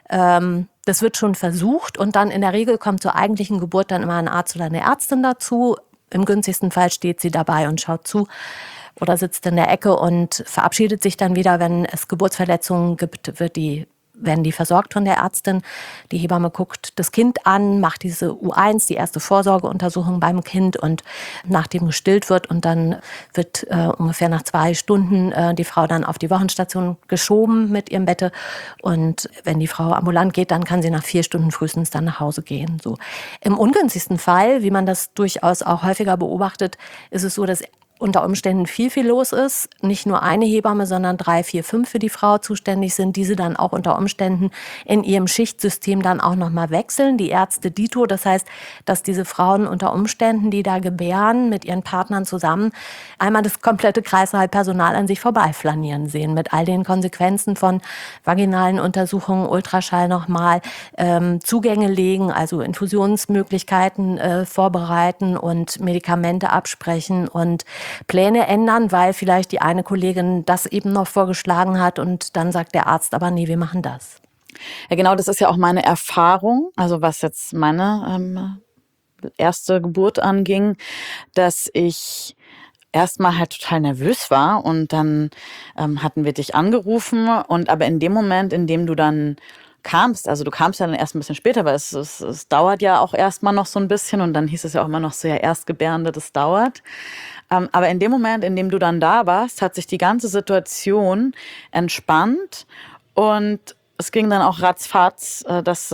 das wird schon versucht und dann in der Regel kommt zur eigentlichen Geburt dann immer ein Arzt oder eine Ärztin dazu. Im günstigsten Fall steht sie dabei und schaut zu oder sitzt in der Ecke und verabschiedet sich dann wieder, wenn es Geburtsverletzungen gibt, werden die versorgt von der Ärztin. Die Hebamme guckt das Kind an, macht diese U1, die erste Vorsorgeuntersuchung beim Kind und nachdem gestillt wird und dann wird ungefähr nach 2 Stunden die Frau dann auf die Wochenstation geschoben mit ihrem Bette und wenn die Frau ambulant geht, dann kann sie nach 4 Stunden frühestens dann nach Hause gehen. So. Im ungünstigsten Fall, wie man das durchaus auch häufiger beobachtet, ist es so, dass unter Umständen viel los ist. Nicht nur eine Hebamme, sondern 3, 4, 5 für die Frau zuständig sind. Diese dann auch unter Umständen in ihrem Schichtsystem dann auch nochmal wechseln. Die Ärzte dito. Das heißt, dass diese Frauen unter Umständen, die da gebären, mit ihren Partnern zusammen, einmal das komplette Kreißsaalpersonal an sich vorbeiflanieren sehen. Mit all den Konsequenzen von vaginalen Untersuchungen, Ultraschall nochmal, Zugänge legen, also Infusionsmöglichkeiten vorbereiten und Medikamente absprechen und Pläne ändern, weil vielleicht die eine Kollegin das eben noch vorgeschlagen hat und dann sagt der Arzt aber, nee, wir machen das. Ja, genau, das ist ja auch meine Erfahrung, also was jetzt meine erste Geburt anging, dass ich erstmal halt total nervös war und dann hatten wir dich angerufen und aber in dem Moment, in dem du dann kamst, also du kamst ja dann erst ein bisschen später, weil es dauert ja auch erstmal noch so ein bisschen und dann hieß es ja auch immer noch so, ja, Erstgebärende, das dauert. Aber in dem Moment, in dem du dann da warst, hat sich die ganze Situation entspannt und es ging dann auch ratzfatz, dass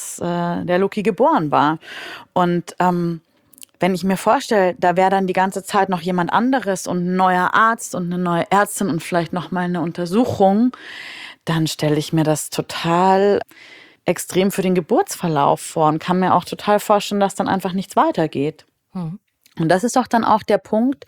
der Luki geboren war. Und wenn ich mir vorstelle, da wäre dann die ganze Zeit noch jemand anderes und ein neuer Arzt und eine neue Ärztin und vielleicht noch mal eine Untersuchung, dann stelle ich mir das total extrem für den Geburtsverlauf vor und kann mir auch total vorstellen, dass dann einfach nichts weitergeht. Mhm. Und das ist doch dann auch der Punkt,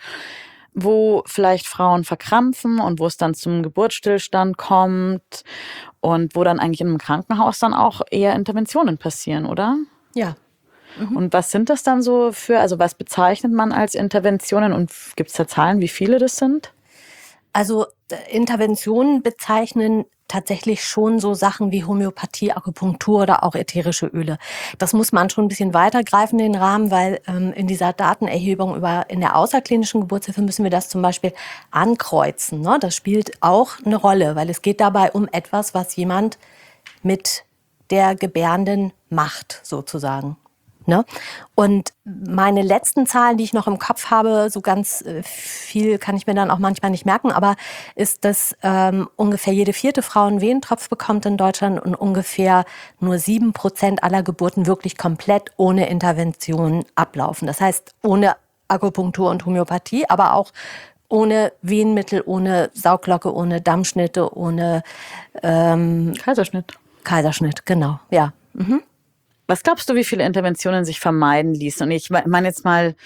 wo vielleicht Frauen verkrampfen und wo es dann zum Geburtsstillstand kommt und wo dann eigentlich in einem Krankenhaus dann auch eher Interventionen passieren, oder? Ja. Mhm. Und was sind das dann so also was bezeichnet man als Interventionen und gibt es da Zahlen, wie viele das sind? Also Interventionen bezeichnen tatsächlich schon so Sachen wie Homöopathie, Akupunktur oder auch ätherische Öle. Das muss man schon ein bisschen weitergreifen, den Rahmen, weil in dieser Datenerhebung in der außerklinischen Geburtshilfe müssen wir das zum Beispiel ankreuzen. Ne? Das spielt auch eine Rolle, weil es geht dabei um etwas, was jemand mit der Gebärenden macht, sozusagen. Ne? Und meine letzten Zahlen, die ich noch im Kopf habe, so ganz viel kann ich mir dann auch manchmal nicht merken, aber ist, dass ungefähr jede 4. Frau einen Wehentropf bekommt in Deutschland und ungefähr nur 7% aller Geburten wirklich komplett ohne Intervention ablaufen. Das heißt, ohne Akupunktur und Homöopathie, aber auch ohne Wehenmittel, ohne Sauglocke, ohne Dammschnitte, ohne Kaiserschnitt. Kaiserschnitt, genau, ja. Mhm. Was glaubst du, wie viele Interventionen sich vermeiden ließen? Und ich meine jetzt mal,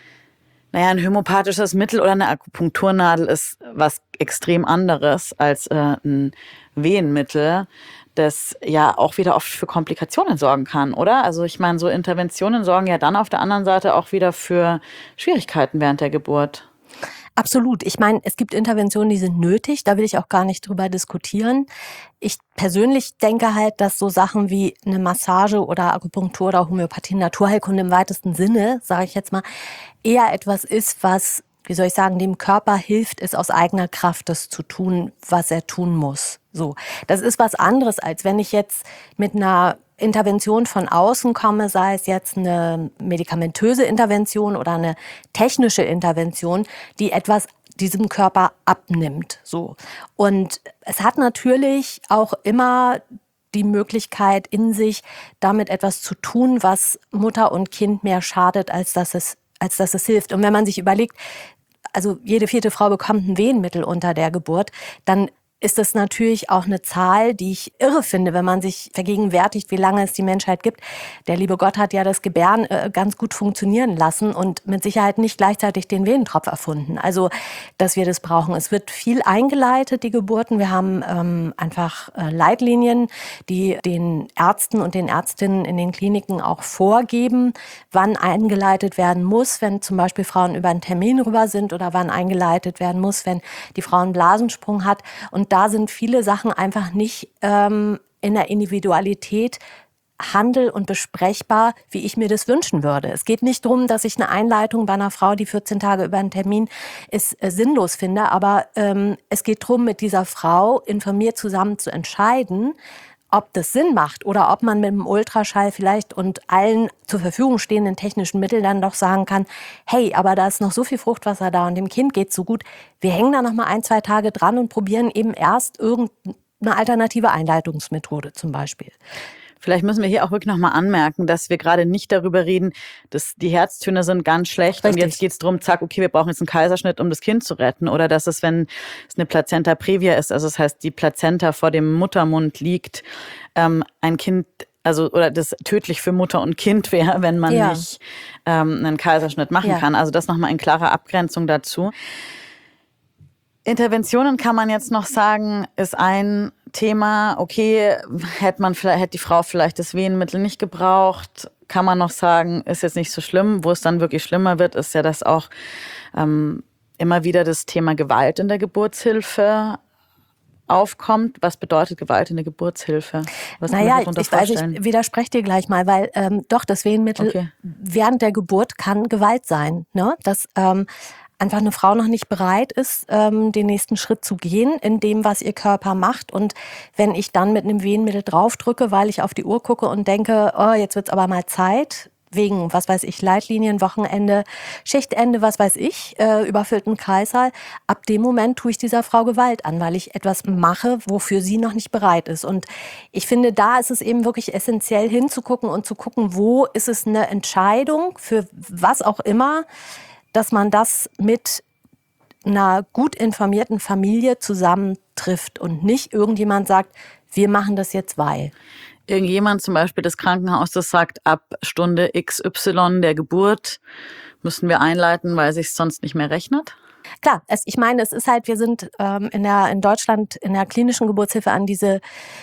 ein homöopathisches Mittel oder eine Akupunkturnadel ist was extrem anderes als ein Wehenmittel, das ja auch wieder oft für Komplikationen sorgen kann, oder? Also ich meine, so Interventionen sorgen ja dann auf der anderen Seite auch wieder für Schwierigkeiten während der Geburt. Absolut. Ich meine, es gibt Interventionen, die sind nötig. Da will ich auch gar nicht drüber diskutieren. Ich persönlich denke halt, dass so Sachen wie eine Massage oder Akupunktur oder Homöopathie, Naturheilkunde im weitesten Sinne, sage ich jetzt mal, eher etwas ist, was wie soll ich sagen, dem Körper hilft es aus eigener Kraft, das zu tun, was er tun muss. So. Das ist was anderes, als wenn ich jetzt mit einer Intervention von außen komme, sei es jetzt eine medikamentöse Intervention oder eine technische Intervention, die etwas diesem Körper abnimmt. So. Und es hat natürlich auch immer die Möglichkeit in sich, damit etwas zu tun, was Mutter und Kind mehr schadet, als dass es hilft. Und wenn man sich überlegt, also jede 4. Frau bekommt ein Wehenmittel unter der Geburt, dann ist das natürlich auch eine Zahl, die ich irre finde, wenn man sich vergegenwärtigt, wie lange es die Menschheit gibt. Der liebe Gott hat ja das Gebären ganz gut funktionieren lassen und mit Sicherheit nicht gleichzeitig den Venentropf erfunden. Also, dass wir das brauchen. Es wird viel eingeleitet, die Geburten. Wir haben einfach Leitlinien, die den Ärzten und den Ärztinnen in den Kliniken auch vorgeben, wann eingeleitet werden muss, wenn zum Beispiel Frauen über einen Termin rüber sind oder wann eingeleitet werden muss, wenn die Frau einen Blasensprung hat. Und da sind viele Sachen einfach nicht in der Individualität handel- und besprechbar, wie ich mir das wünschen würde. Es geht nicht darum, dass ich eine Einleitung bei einer Frau, die 14 Tage über einen Termin ist, sinnlos finde, aber es geht darum, mit dieser Frau informiert zusammen zu entscheiden, ob das Sinn macht oder ob man mit dem Ultraschall vielleicht und allen zur Verfügung stehenden technischen Mitteln dann doch sagen kann, hey, aber da ist noch so viel Fruchtwasser da und dem Kind geht's so gut, wir hängen da noch mal 1, 2 Tage dran und probieren eben erst irgendeine alternative Einleitungsmethode zum Beispiel. Vielleicht müssen wir hier auch wirklich nochmal anmerken, dass wir gerade nicht darüber reden, dass die Herztöne sind ganz schlecht. Richtig. Und jetzt geht's drum, zack, okay, wir brauchen jetzt einen Kaiserschnitt, um das Kind zu retten. Oder dass es, wenn es eine Plazenta previa ist, also das heißt, die Plazenta vor dem Muttermund liegt, ein Kind, also oder das tödlich für Mutter und Kind wäre, wenn man nicht einen Kaiserschnitt machen kann. Also das nochmal in klarer Abgrenzung dazu. Interventionen kann man jetzt noch sagen, ist ein Thema. Okay, hätte die Frau vielleicht das Wehenmittel nicht gebraucht, kann man noch sagen, ist jetzt nicht so schlimm. Wo es dann wirklich schlimmer wird, ist ja, dass auch immer wieder das Thema Gewalt in der Geburtshilfe aufkommt. Was bedeutet Gewalt in der Geburtshilfe? Ich widerspreche dir gleich mal, weil doch das Wehenmittel während der Geburt kann Gewalt sein. Ne? Das einfach eine Frau noch nicht bereit ist, den nächsten Schritt zu gehen in dem, was ihr Körper macht. Und wenn ich dann mit einem Wehenmittel draufdrücke, weil ich auf die Uhr gucke und denke, oh, jetzt wird's aber mal Zeit, wegen, was weiß ich, Leitlinien, Wochenende, Schichtende, was weiß ich, überfüllten Kreißsaal, ab dem Moment tue ich dieser Frau Gewalt an, weil ich etwas mache, wofür sie noch nicht bereit ist. Und ich finde, da ist es eben wirklich essentiell hinzugucken und zu gucken, wo ist es eine Entscheidung für was auch immer, dass man das mit einer gut informierten Familie zusammentrifft und nicht irgendjemand sagt, wir machen das jetzt, weil. Irgendjemand, zum Beispiel das Krankenhaus, das sagt, ab Stunde XY der Geburt müssen wir einleiten, weil sich sonst nicht mehr rechnet? Klar, ich meine, es ist halt, wir sind in Deutschland in der klinischen Geburtshilfe an diese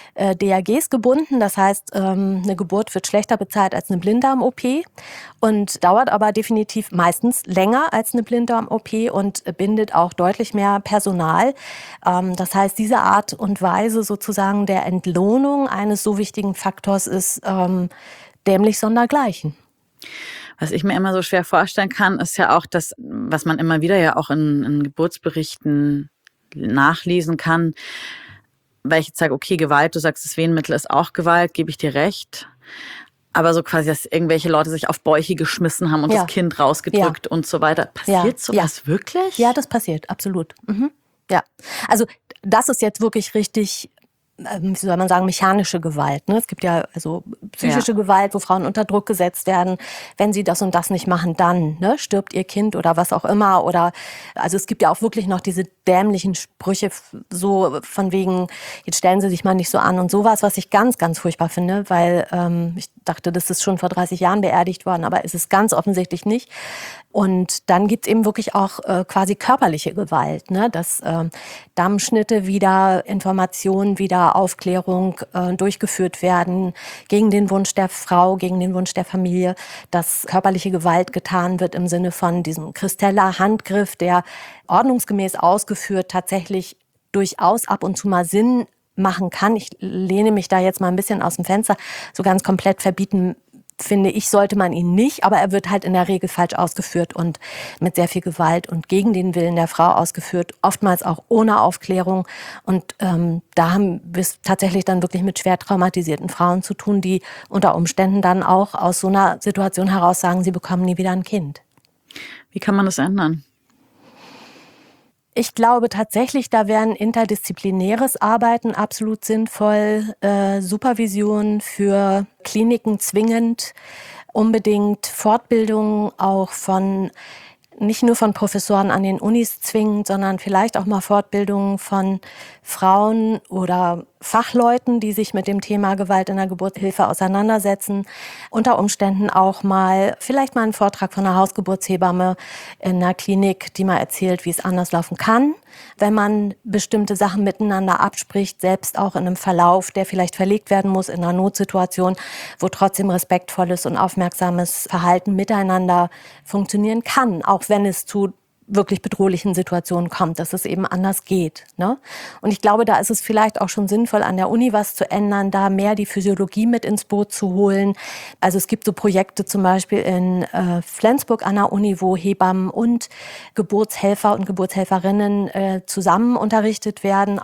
DRGs gebunden. Das heißt, eine Geburt wird schlechter bezahlt als eine Blinddarm-OP und dauert aber definitiv meistens länger als eine Blinddarm-OP und bindet auch deutlich mehr Personal. Das heißt, diese Art und Weise sozusagen der Entlohnung eines so wichtigen Faktors ist dämlich sondergleichen. Was ich mir immer so schwer vorstellen kann, ist ja auch das, was man immer wieder ja auch in Geburtsberichten nachlesen kann, weil ich jetzt sage, okay, Gewalt, du sagst, das Wehenmittel ist auch Gewalt, gebe ich dir recht. Aber so quasi, dass irgendwelche Leute sich auf Bäuche geschmissen haben und das Kind rausgedrückt und so weiter. Passiert sowas wirklich? Ja, das passiert, absolut. Mhm. Ja, also das ist jetzt wirklich richtig, wie soll man sagen, mechanische Gewalt. Ne? Es gibt ja also psychische Gewalt, wo Frauen unter Druck gesetzt werden. Wenn sie das und das nicht machen, dann stirbt ihr Kind oder was auch immer. Oder also es gibt ja auch wirklich noch diese dämlichen Sprüche, so von wegen, jetzt stellen Sie sich mal nicht so an und sowas, was ich ganz, ganz furchtbar finde, weil ich dachte, das ist schon vor 30 Jahren beerdigt worden, aber es ist ganz offensichtlich nicht. Und dann gibt's eben wirklich auch quasi körperliche Gewalt, ne? Dass Dammschnitte wieder, Informationen wieder, Aufklärung durchgeführt werden gegen den Wunsch der Frau, gegen den Wunsch der Familie, dass körperliche Gewalt getan wird im Sinne von diesem Christella-Handgriff, der ordnungsgemäß ausgeführt tatsächlich durchaus ab und zu mal Sinn machen kann. Ich lehne mich da jetzt mal ein bisschen aus dem Fenster. So ganz komplett verbieten finde ich, sollte man ihn nicht, aber er wird halt in der Regel falsch ausgeführt und mit sehr viel Gewalt und gegen den Willen der Frau ausgeführt, oftmals auch ohne Aufklärung. Und da haben wir es tatsächlich dann wirklich mit schwer traumatisierten Frauen zu tun, die unter Umständen dann auch aus so einer Situation heraus sagen, sie bekommen nie wieder ein Kind. Wie kann man das ändern? Ich glaube tatsächlich, da wären interdisziplinäres Arbeiten absolut sinnvoll, Supervision für Kliniken zwingend, unbedingt Fortbildung auch von nicht nur von Professoren an den Unis zwingend, sondern vielleicht auch mal Fortbildungen von Frauen oder Fachleuten, die sich mit dem Thema Gewalt in der Geburtshilfe auseinandersetzen. Unter Umständen auch mal, vielleicht mal einen Vortrag von einer Hausgeburtshebamme in einer Klinik, die mal erzählt, wie es anders laufen kann, wenn man bestimmte Sachen miteinander abspricht, selbst auch in einem Verlauf, der vielleicht verlegt werden muss in einer Notsituation, wo trotzdem respektvolles und aufmerksames Verhalten miteinander funktionieren kann, auch wenn es zu wirklich bedrohlichen Situationen kommt, dass es eben anders geht, ne? Und ich glaube, da ist es vielleicht auch schon sinnvoll, an der Uni was zu ändern, da mehr die Physiologie mit ins Boot zu holen. Also es gibt so Projekte zum Beispiel in Flensburg an der Uni, wo Hebammen und Geburtshelfer und Geburtshelferinnen zusammen unterrichtet werden.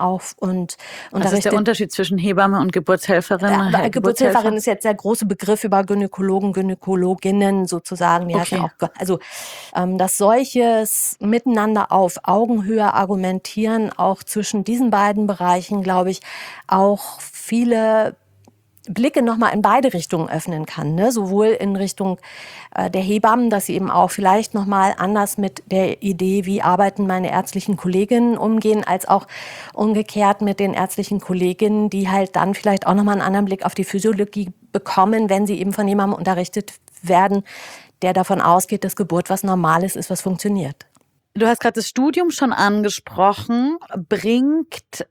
Was ist der Unterschied zwischen Hebamme und Geburtshelferin? Geburtshelferin ist jetzt der große Begriff über Gynäkologen, Gynäkologinnen sozusagen. Die heißen auch, also dass solches miteinander auf Augenhöhe argumentieren, auch zwischen diesen beiden Bereichen, glaube ich, auch viele Blicke nochmal in beide Richtungen öffnen kann, ne? Sowohl in Richtung der Hebammen, dass sie eben auch vielleicht nochmal anders mit der Idee, wie arbeiten meine ärztlichen Kolleginnen umgehen, als auch umgekehrt mit den ärztlichen Kolleginnen, die halt dann vielleicht auch nochmal einen anderen Blick auf die Physiologie bekommen, wenn sie eben von jemandem unterrichtet werden, der davon ausgeht, dass Geburt was Normales ist, was funktioniert. Du hast gerade das Studium schon angesprochen. Bringt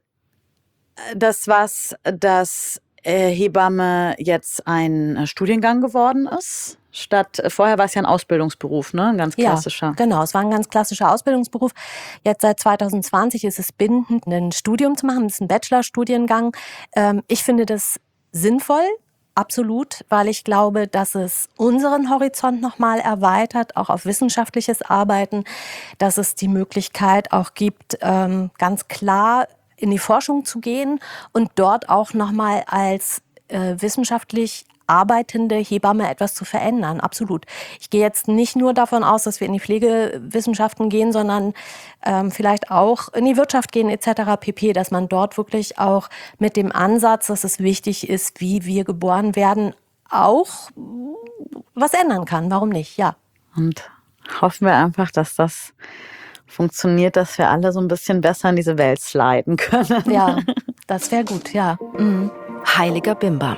das was, dass Hebamme jetzt ein Studiengang geworden ist? Vorher war es ja ein Ausbildungsberuf, ne? Ein ganz klassischer. Ja, genau. Es war ein ganz klassischer Ausbildungsberuf. Jetzt seit 2020 ist es bindend, ein Studium zu machen. Das ist ein Bachelorstudiengang. Ich finde das sinnvoll. Absolut, weil ich glaube, dass es unseren Horizont nochmal erweitert, auch auf wissenschaftliches Arbeiten, dass es die Möglichkeit auch gibt, ganz klar in die Forschung zu gehen und dort auch nochmal als wissenschaftlich arbeitende Hebamme etwas zu verändern. Absolut. Ich gehe jetzt nicht nur davon aus, dass wir in die Pflegewissenschaften gehen, sondern vielleicht auch in die Wirtschaft gehen etc. pp., dass man dort wirklich auch mit dem Ansatz, dass es wichtig ist, wie wir geboren werden, auch was ändern kann. Warum nicht? Ja. Und hoffen wir einfach, dass das funktioniert, dass wir alle so ein bisschen besser in diese Welt sliden können. Ja, das wäre gut, ja. Mhm. Heiliger Bimbam.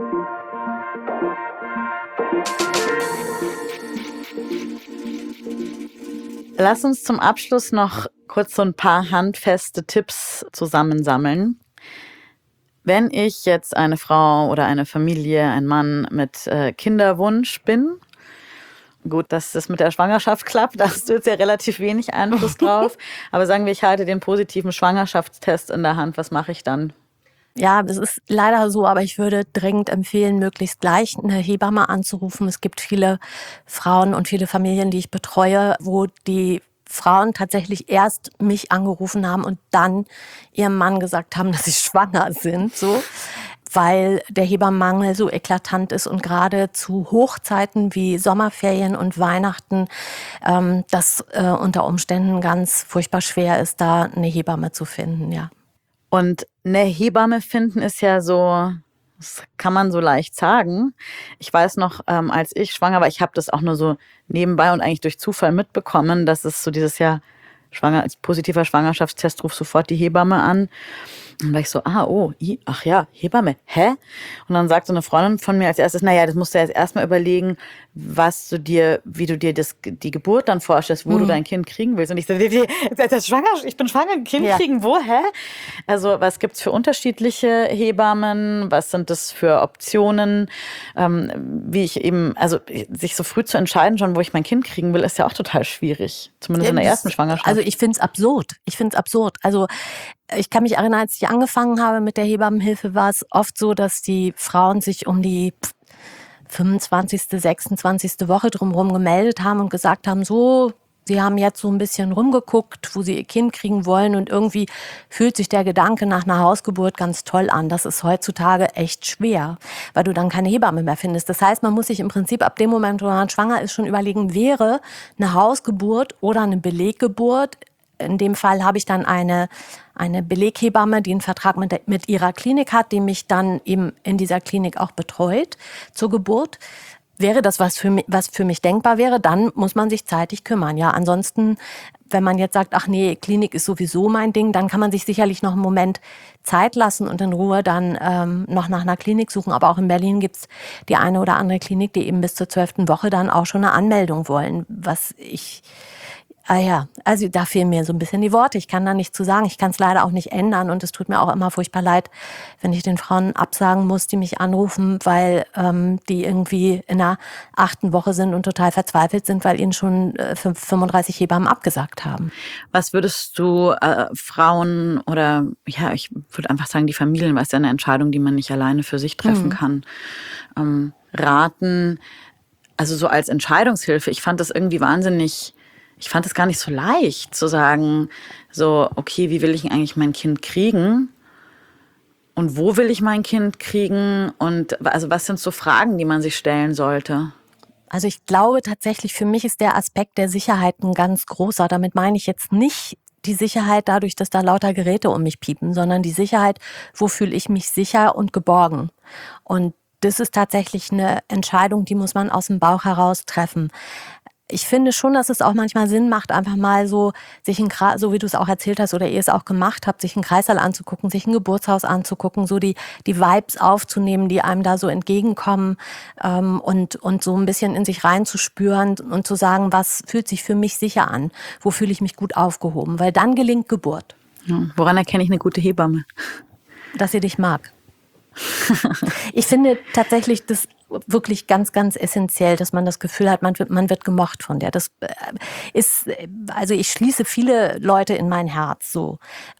Lass uns zum Abschluss noch kurz so ein paar handfeste Tipps zusammensammeln. Wenn ich jetzt eine Frau oder eine Familie, ein Mann mit Kinderwunsch bin, gut, dass das mit der Schwangerschaft klappt, da hast du jetzt ja relativ wenig Einfluss drauf. Aber sagen wir, ich halte den positiven Schwangerschaftstest in der Hand, was mache ich dann? Ja, das ist leider so, aber ich würde dringend empfehlen, möglichst gleich eine Hebamme anzurufen. Es gibt viele Frauen und viele Familien, die ich betreue, wo die Frauen tatsächlich erst mich angerufen haben und dann ihrem Mann gesagt haben, dass sie schwanger sind, so, weil der Hebammenmangel so eklatant ist und gerade zu Hochzeiten wie Sommerferien und Weihnachten das unter Umständen ganz furchtbar schwer ist, da eine Hebamme zu finden, ja. Und eine Hebamme finden ist ja so, das kann man so leicht sagen. Ich weiß noch, als ich schwanger war, ich habe das auch nur so nebenbei und eigentlich durch Zufall mitbekommen, dass es so dieses Jahr als positiver Schwangerschaftstest, ruf sofort die Hebamme an. Und dann war ich so, ach ja, Hebamme, hä? Und dann sagt so eine Freundin von mir als erstes, naja, das musst du jetzt erstmal überlegen, wie du dir die Geburt dann vorstellst, wo du dein Kind kriegen willst. Und ich so, ich bin schwanger, ein Kind kriegen, wo, hä? Also was gibt's für unterschiedliche Hebammen? Was sind das für Optionen? Sich so früh zu entscheiden, schon wo ich mein Kind kriegen will, ist ja auch total schwierig. Zumindest in der ersten Schwangerschaft. Also ich finde es absurd. Also ich kann mich erinnern, als ich angefangen habe mit der Hebammenhilfe, war es oft so, dass die Frauen sich um die 25., 26. Woche drumherum gemeldet haben und gesagt haben, so, sie haben jetzt so ein bisschen rumgeguckt, wo sie ihr Kind kriegen wollen und irgendwie fühlt sich der Gedanke nach einer Hausgeburt ganz toll an. Das ist heutzutage echt schwer, weil du dann keine Hebamme mehr findest. Das heißt, man muss sich im Prinzip ab dem Moment, wo man schwanger ist, schon überlegen, wäre eine Hausgeburt oder eine Beleggeburt. In dem Fall habe ich dann eine Beleghebamme, die einen Vertrag mit ihrer Klinik hat, die mich dann eben in dieser Klinik auch betreut zur Geburt. Wäre das was für mich denkbar wäre, dann muss man sich zeitig kümmern. Ja, ansonsten, wenn man jetzt sagt, ach nee, Klinik ist sowieso mein Ding, dann kann man sich sicherlich noch einen Moment Zeit lassen und in Ruhe dann noch nach einer Klinik suchen. Aber auch in Berlin gibt's die eine oder andere Klinik, die eben bis zur 12. Woche dann auch schon eine Anmeldung wollen, also da fehlen mir so ein bisschen die Worte. Ich kann da nichts zu sagen. Ich kann es leider auch nicht ändern. Und es tut mir auch immer furchtbar leid, wenn ich den Frauen absagen muss, die mich anrufen, weil die irgendwie in der 8. Woche sind und total verzweifelt sind, weil ihnen schon 35 Hebammen abgesagt haben. Was würdest du Frauen oder, ja, ich würde einfach sagen, die Familien, weil es ja eine Entscheidung, die man nicht alleine für sich treffen kann, raten? Also so als Entscheidungshilfe. Ich fand das gar nicht so leicht zu sagen, so, okay, wie will ich eigentlich mein Kind kriegen? Und wo will ich mein Kind kriegen? Und also was sind so Fragen, die man sich stellen sollte? Also ich glaube tatsächlich, für mich ist der Aspekt der Sicherheit ein ganz großer. Damit meine ich jetzt nicht die Sicherheit dadurch, dass da lauter Geräte um mich piepen, sondern die Sicherheit, wo fühle ich mich sicher und geborgen. Und das ist tatsächlich eine Entscheidung, die muss man aus dem Bauch heraus treffen. Ich finde schon, dass es auch manchmal Sinn macht, einfach mal so sich so wie du es auch erzählt hast oder ihr es auch gemacht habt, sich einen Kreissaal anzugucken, sich ein Geburtshaus anzugucken, so die Vibes aufzunehmen, die einem da so entgegenkommen, und so ein bisschen in sich reinzuspüren und zu sagen, was fühlt sich für mich sicher an, wo fühle ich mich gut aufgehoben, weil dann gelingt Geburt. Ja, woran erkenne ich eine gute Hebamme? Dass sie dich mag. Ich finde tatsächlich das wirklich ganz, ganz essentiell, dass man das Gefühl hat, man wird gemocht von der. Das ist, also ich schließe viele Leute in mein Herz so.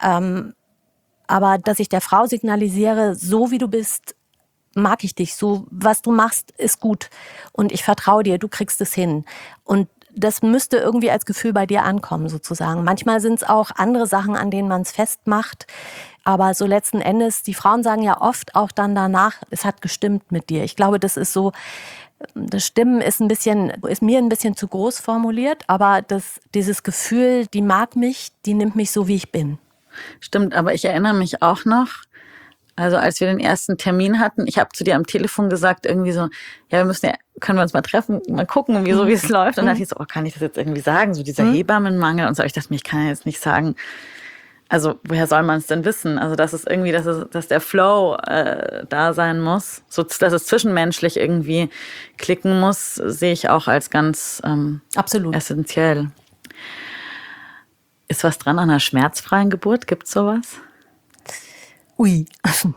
Aber dass ich der Frau signalisiere, so wie du bist, mag ich dich. So, was du machst, ist gut. Und ich vertraue dir, du kriegst es hin. Und das müsste irgendwie als Gefühl bei dir ankommen, sozusagen. Manchmal sind es auch andere Sachen, an denen man es festmacht. Aber so letzten Endes, die Frauen sagen ja oft auch dann danach, es hat gestimmt mit dir. Ich glaube, das ist so, das Stimmen ist mir ein bisschen zu groß formuliert, aber dieses Gefühl, die mag mich, die nimmt mich so, wie ich bin. Stimmt, aber ich erinnere mich auch noch, also als wir den ersten Termin hatten, ich habe zu dir am Telefon gesagt, irgendwie so, ja, können wir uns mal treffen, mal gucken, wie es läuft. Und dann dachte ich so, kann ich das jetzt irgendwie sagen? So dieser Hebammenmangel und so. Ich dachte mir, ich kann ja jetzt nicht sagen, also woher soll man es denn wissen? Also dass der Flow da sein muss, so dass es zwischenmenschlich irgendwie klicken muss, sehe ich auch als ganz absolut essentiell. Ist was dran an einer schmerzfreien Geburt? Gibt's sowas? Ui.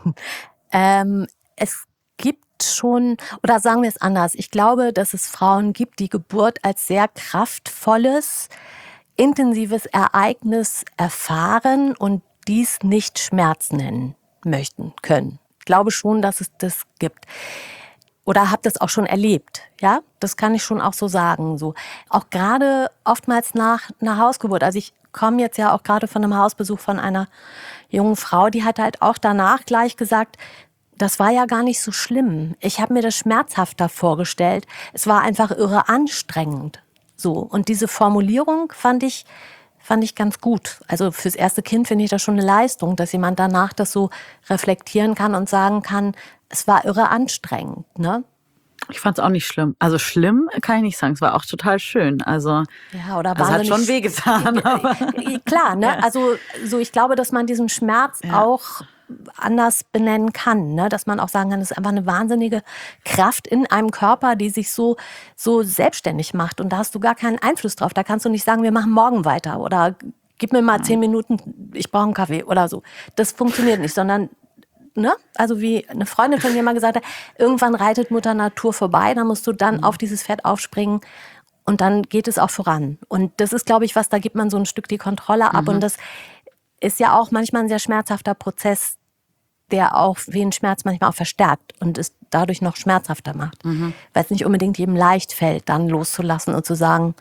Es gibt schon, oder sagen wir es anders, ich glaube, dass es Frauen gibt, die Geburt als sehr kraftvolles, intensives Ereignis erfahren und dies nicht Schmerz nennen möchten, können. Ich glaube schon, dass es das gibt. Oder habe das auch schon erlebt, ja? Das kann ich schon auch so sagen. So. Auch gerade oftmals nach einer Hausgeburt. Also ich komme jetzt ja auch gerade von einem Hausbesuch von einer jungen Frau, die hat halt auch danach gleich gesagt, das war ja gar nicht so schlimm. Ich habe mir das schmerzhafter vorgestellt. Es war einfach irre anstrengend. So. Und diese Formulierung fand ich ganz gut. Also fürs erste Kind finde ich das schon eine Leistung, dass jemand danach das so reflektieren kann und sagen kann, es war irre anstrengend, ne? Ich fand es auch nicht schlimm. Also schlimm kann ich nicht sagen. Es war auch total schön. Also, ja, oder es hat schon wehgetan. Klar, ne? Ja. Also so, ich glaube, dass man diesen Schmerz auch anders benennen kann, ne? Dass man auch sagen kann, es ist einfach eine wahnsinnige Kraft in einem Körper, die sich so selbstständig macht. Und da hast du gar keinen Einfluss drauf. Da kannst du nicht sagen, wir machen morgen weiter oder gib mir mal 10 Minuten, ich brauche einen Kaffee oder so. Das funktioniert nicht, sondern ne? Also wie eine Freundin von mir mal gesagt hat, irgendwann reitet Mutter Natur vorbei, da musst du dann auf dieses Pferd aufspringen und dann geht es auch voran. Und das ist, glaube ich, da gibt man so ein Stück die Kontrolle ab und das ist ja auch manchmal ein sehr schmerzhafter Prozess, der auch Wehenschmerz manchmal auch verstärkt und es dadurch noch schmerzhafter macht. Weil es nicht unbedingt jedem leicht fällt, dann loszulassen und zu sagen,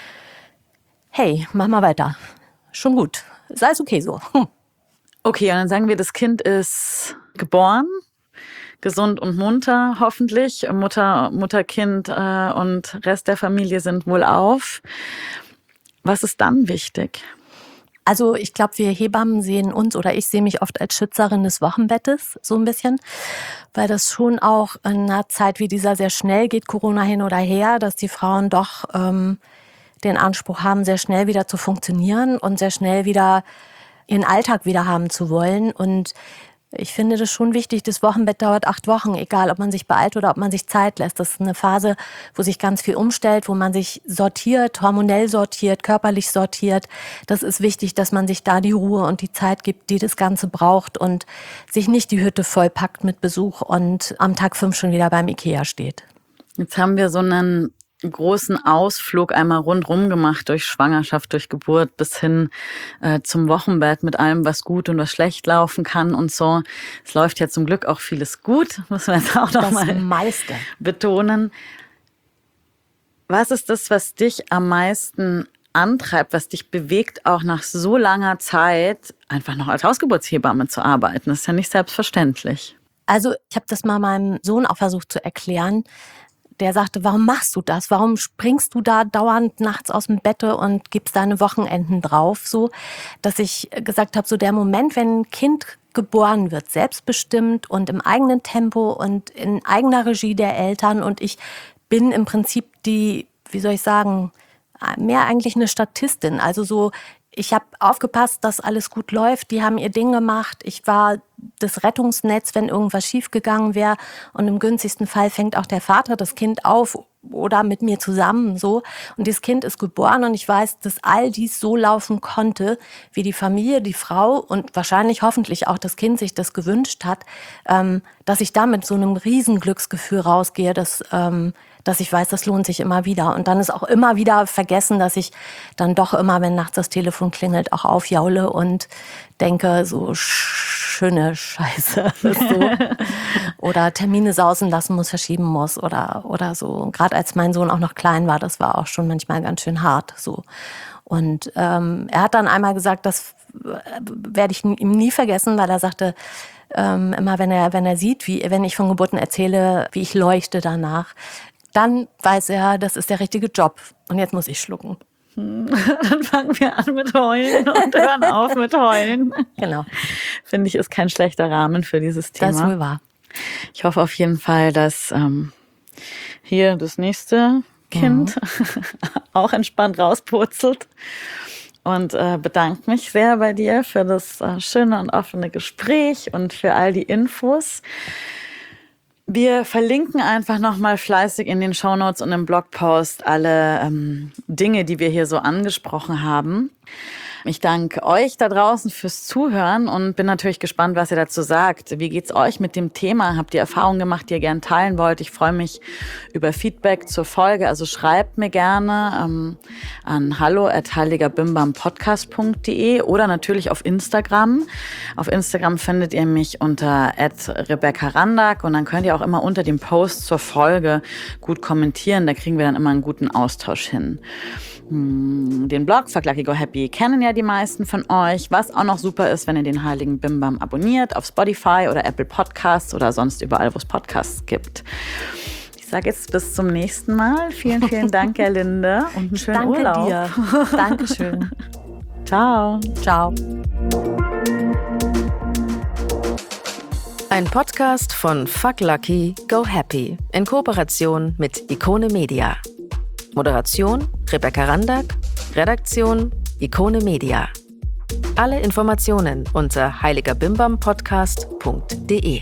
hey, mach mal weiter. Schon gut. Ist alles okay so. Okay, und dann sagen wir, das Kind ist geboren, gesund und munter, hoffentlich. Mutter, Kind und Rest der Familie sind wohlauf. Was ist dann wichtig? Also ich glaube, wir Hebammen sehen uns oder ich sehe mich oft als Schützerin des Wochenbettes, so ein bisschen, weil das schon auch in einer Zeit wie dieser sehr schnell geht, Corona hin oder her, dass die Frauen doch den Anspruch haben, sehr schnell wieder zu funktionieren und sehr schnell wieder ihren Alltag wieder haben zu wollen. Und ich finde das schon wichtig, das Wochenbett dauert 8 Wochen, egal ob man sich beeilt oder ob man sich Zeit lässt. Das ist eine Phase, wo sich ganz viel umstellt, wo man sich sortiert, hormonell sortiert, körperlich sortiert. Das ist wichtig, dass man sich da die Ruhe und die Zeit gibt, die das Ganze braucht und sich nicht die Hütte vollpackt mit Besuch und am Tag 5 schon wieder beim Ikea steht. Jetzt haben wir so einen großen Ausflug einmal rundherum gemacht durch Schwangerschaft, durch Geburt bis hin zum Wochenbett mit allem, was gut und was schlecht laufen kann und so. Es läuft ja zum Glück auch vieles gut, müssen wir jetzt auch noch mal betonen. Was ist das, was dich am meisten antreibt, was dich bewegt, auch nach so langer Zeit einfach noch als Hausgeburtshebamme zu arbeiten? Das ist ja nicht selbstverständlich. Also ich habe das mal meinem Sohn auch versucht zu erklären. Der sagte, warum machst du das? Warum springst du da dauernd nachts aus dem Bett und gibst deine Wochenenden drauf? So, dass ich gesagt habe, so der Moment, wenn ein Kind geboren wird, selbstbestimmt und im eigenen Tempo und in eigener Regie der Eltern. Und ich bin im Prinzip die, wie soll ich sagen, mehr eigentlich eine Statistin. Also so, ich habe aufgepasst, dass alles gut läuft. Die haben ihr Ding gemacht. Ich war das Rettungsnetz, wenn irgendwas schiefgegangen wäre. Und im günstigsten Fall fängt auch der Vater das Kind auf oder mit mir zusammen so. Und das Kind ist geboren und ich weiß, dass all dies so laufen konnte, wie die Familie, die Frau und wahrscheinlich hoffentlich auch das Kind sich das gewünscht hat, dass ich da mit so einem riesen Glücksgefühl rausgehe, dass ich weiß, das lohnt sich immer wieder. Und dann ist auch immer wieder vergessen, dass ich dann doch immer, wenn nachts das Telefon klingelt, auch aufjaule und denke, so schöne Scheiße. So. Oder Termine sausen lassen muss, verschieben muss oder so. Gerade als mein Sohn auch noch klein war, das war auch schon manchmal ganz schön hart. So. Und er hat dann einmal gesagt, das werde ich ihm nie vergessen, weil er sagte, immer wenn er sieht, wenn ich von Geburten erzähle, wie ich leuchte danach, dann weiß er, das ist der richtige Job. Und jetzt muss ich schlucken. Dann fangen wir an mit Heulen und hören auf mit Heulen. Genau. Finde ich, ist kein schlechter Rahmen für dieses Thema. Das ist wohl wahr. Ich hoffe auf jeden Fall, dass hier das nächste Kind auch entspannt rauspurzelt. Und bedanke mich sehr bei dir für das schöne und offene Gespräch und für all die Infos. Wir verlinken einfach nochmal fleißig in den Shownotes und im Blogpost alle Dinge, die wir hier so angesprochen haben. Ich danke euch da draußen fürs Zuhören und bin natürlich gespannt, was ihr dazu sagt. Wie geht's euch mit dem Thema? Habt ihr Erfahrungen gemacht, die ihr gerne teilen wollt? Ich freue mich über Feedback zur Folge. Also schreibt mir gerne an hallo@heiligerbimbampodcast.de oder natürlich auf Instagram. Auf Instagram findet ihr mich unter @rebecca-randack und dann könnt ihr auch immer unter dem Post zur Folge gut kommentieren. Da kriegen wir dann immer einen guten Austausch hin. Den Blog Fuck Lucky Go Happy kennen ja die meisten von euch. Was auch noch super ist, wenn ihr den Heiligen Bimbam abonniert auf Spotify oder Apple Podcasts oder sonst überall, wo es Podcasts gibt. Ich sage jetzt bis zum nächsten Mal. Vielen, vielen Dank, Gerlinde, und einen schönen Urlaub. Danke dir. Dankeschön. Ciao. Ciao. Ein Podcast von Fuck Lucky Go Happy in Kooperation mit Ikone Media. Moderation Rebecca Randack, Redaktion Ikone Media. Alle Informationen unter heiligerbimbampodcast.de.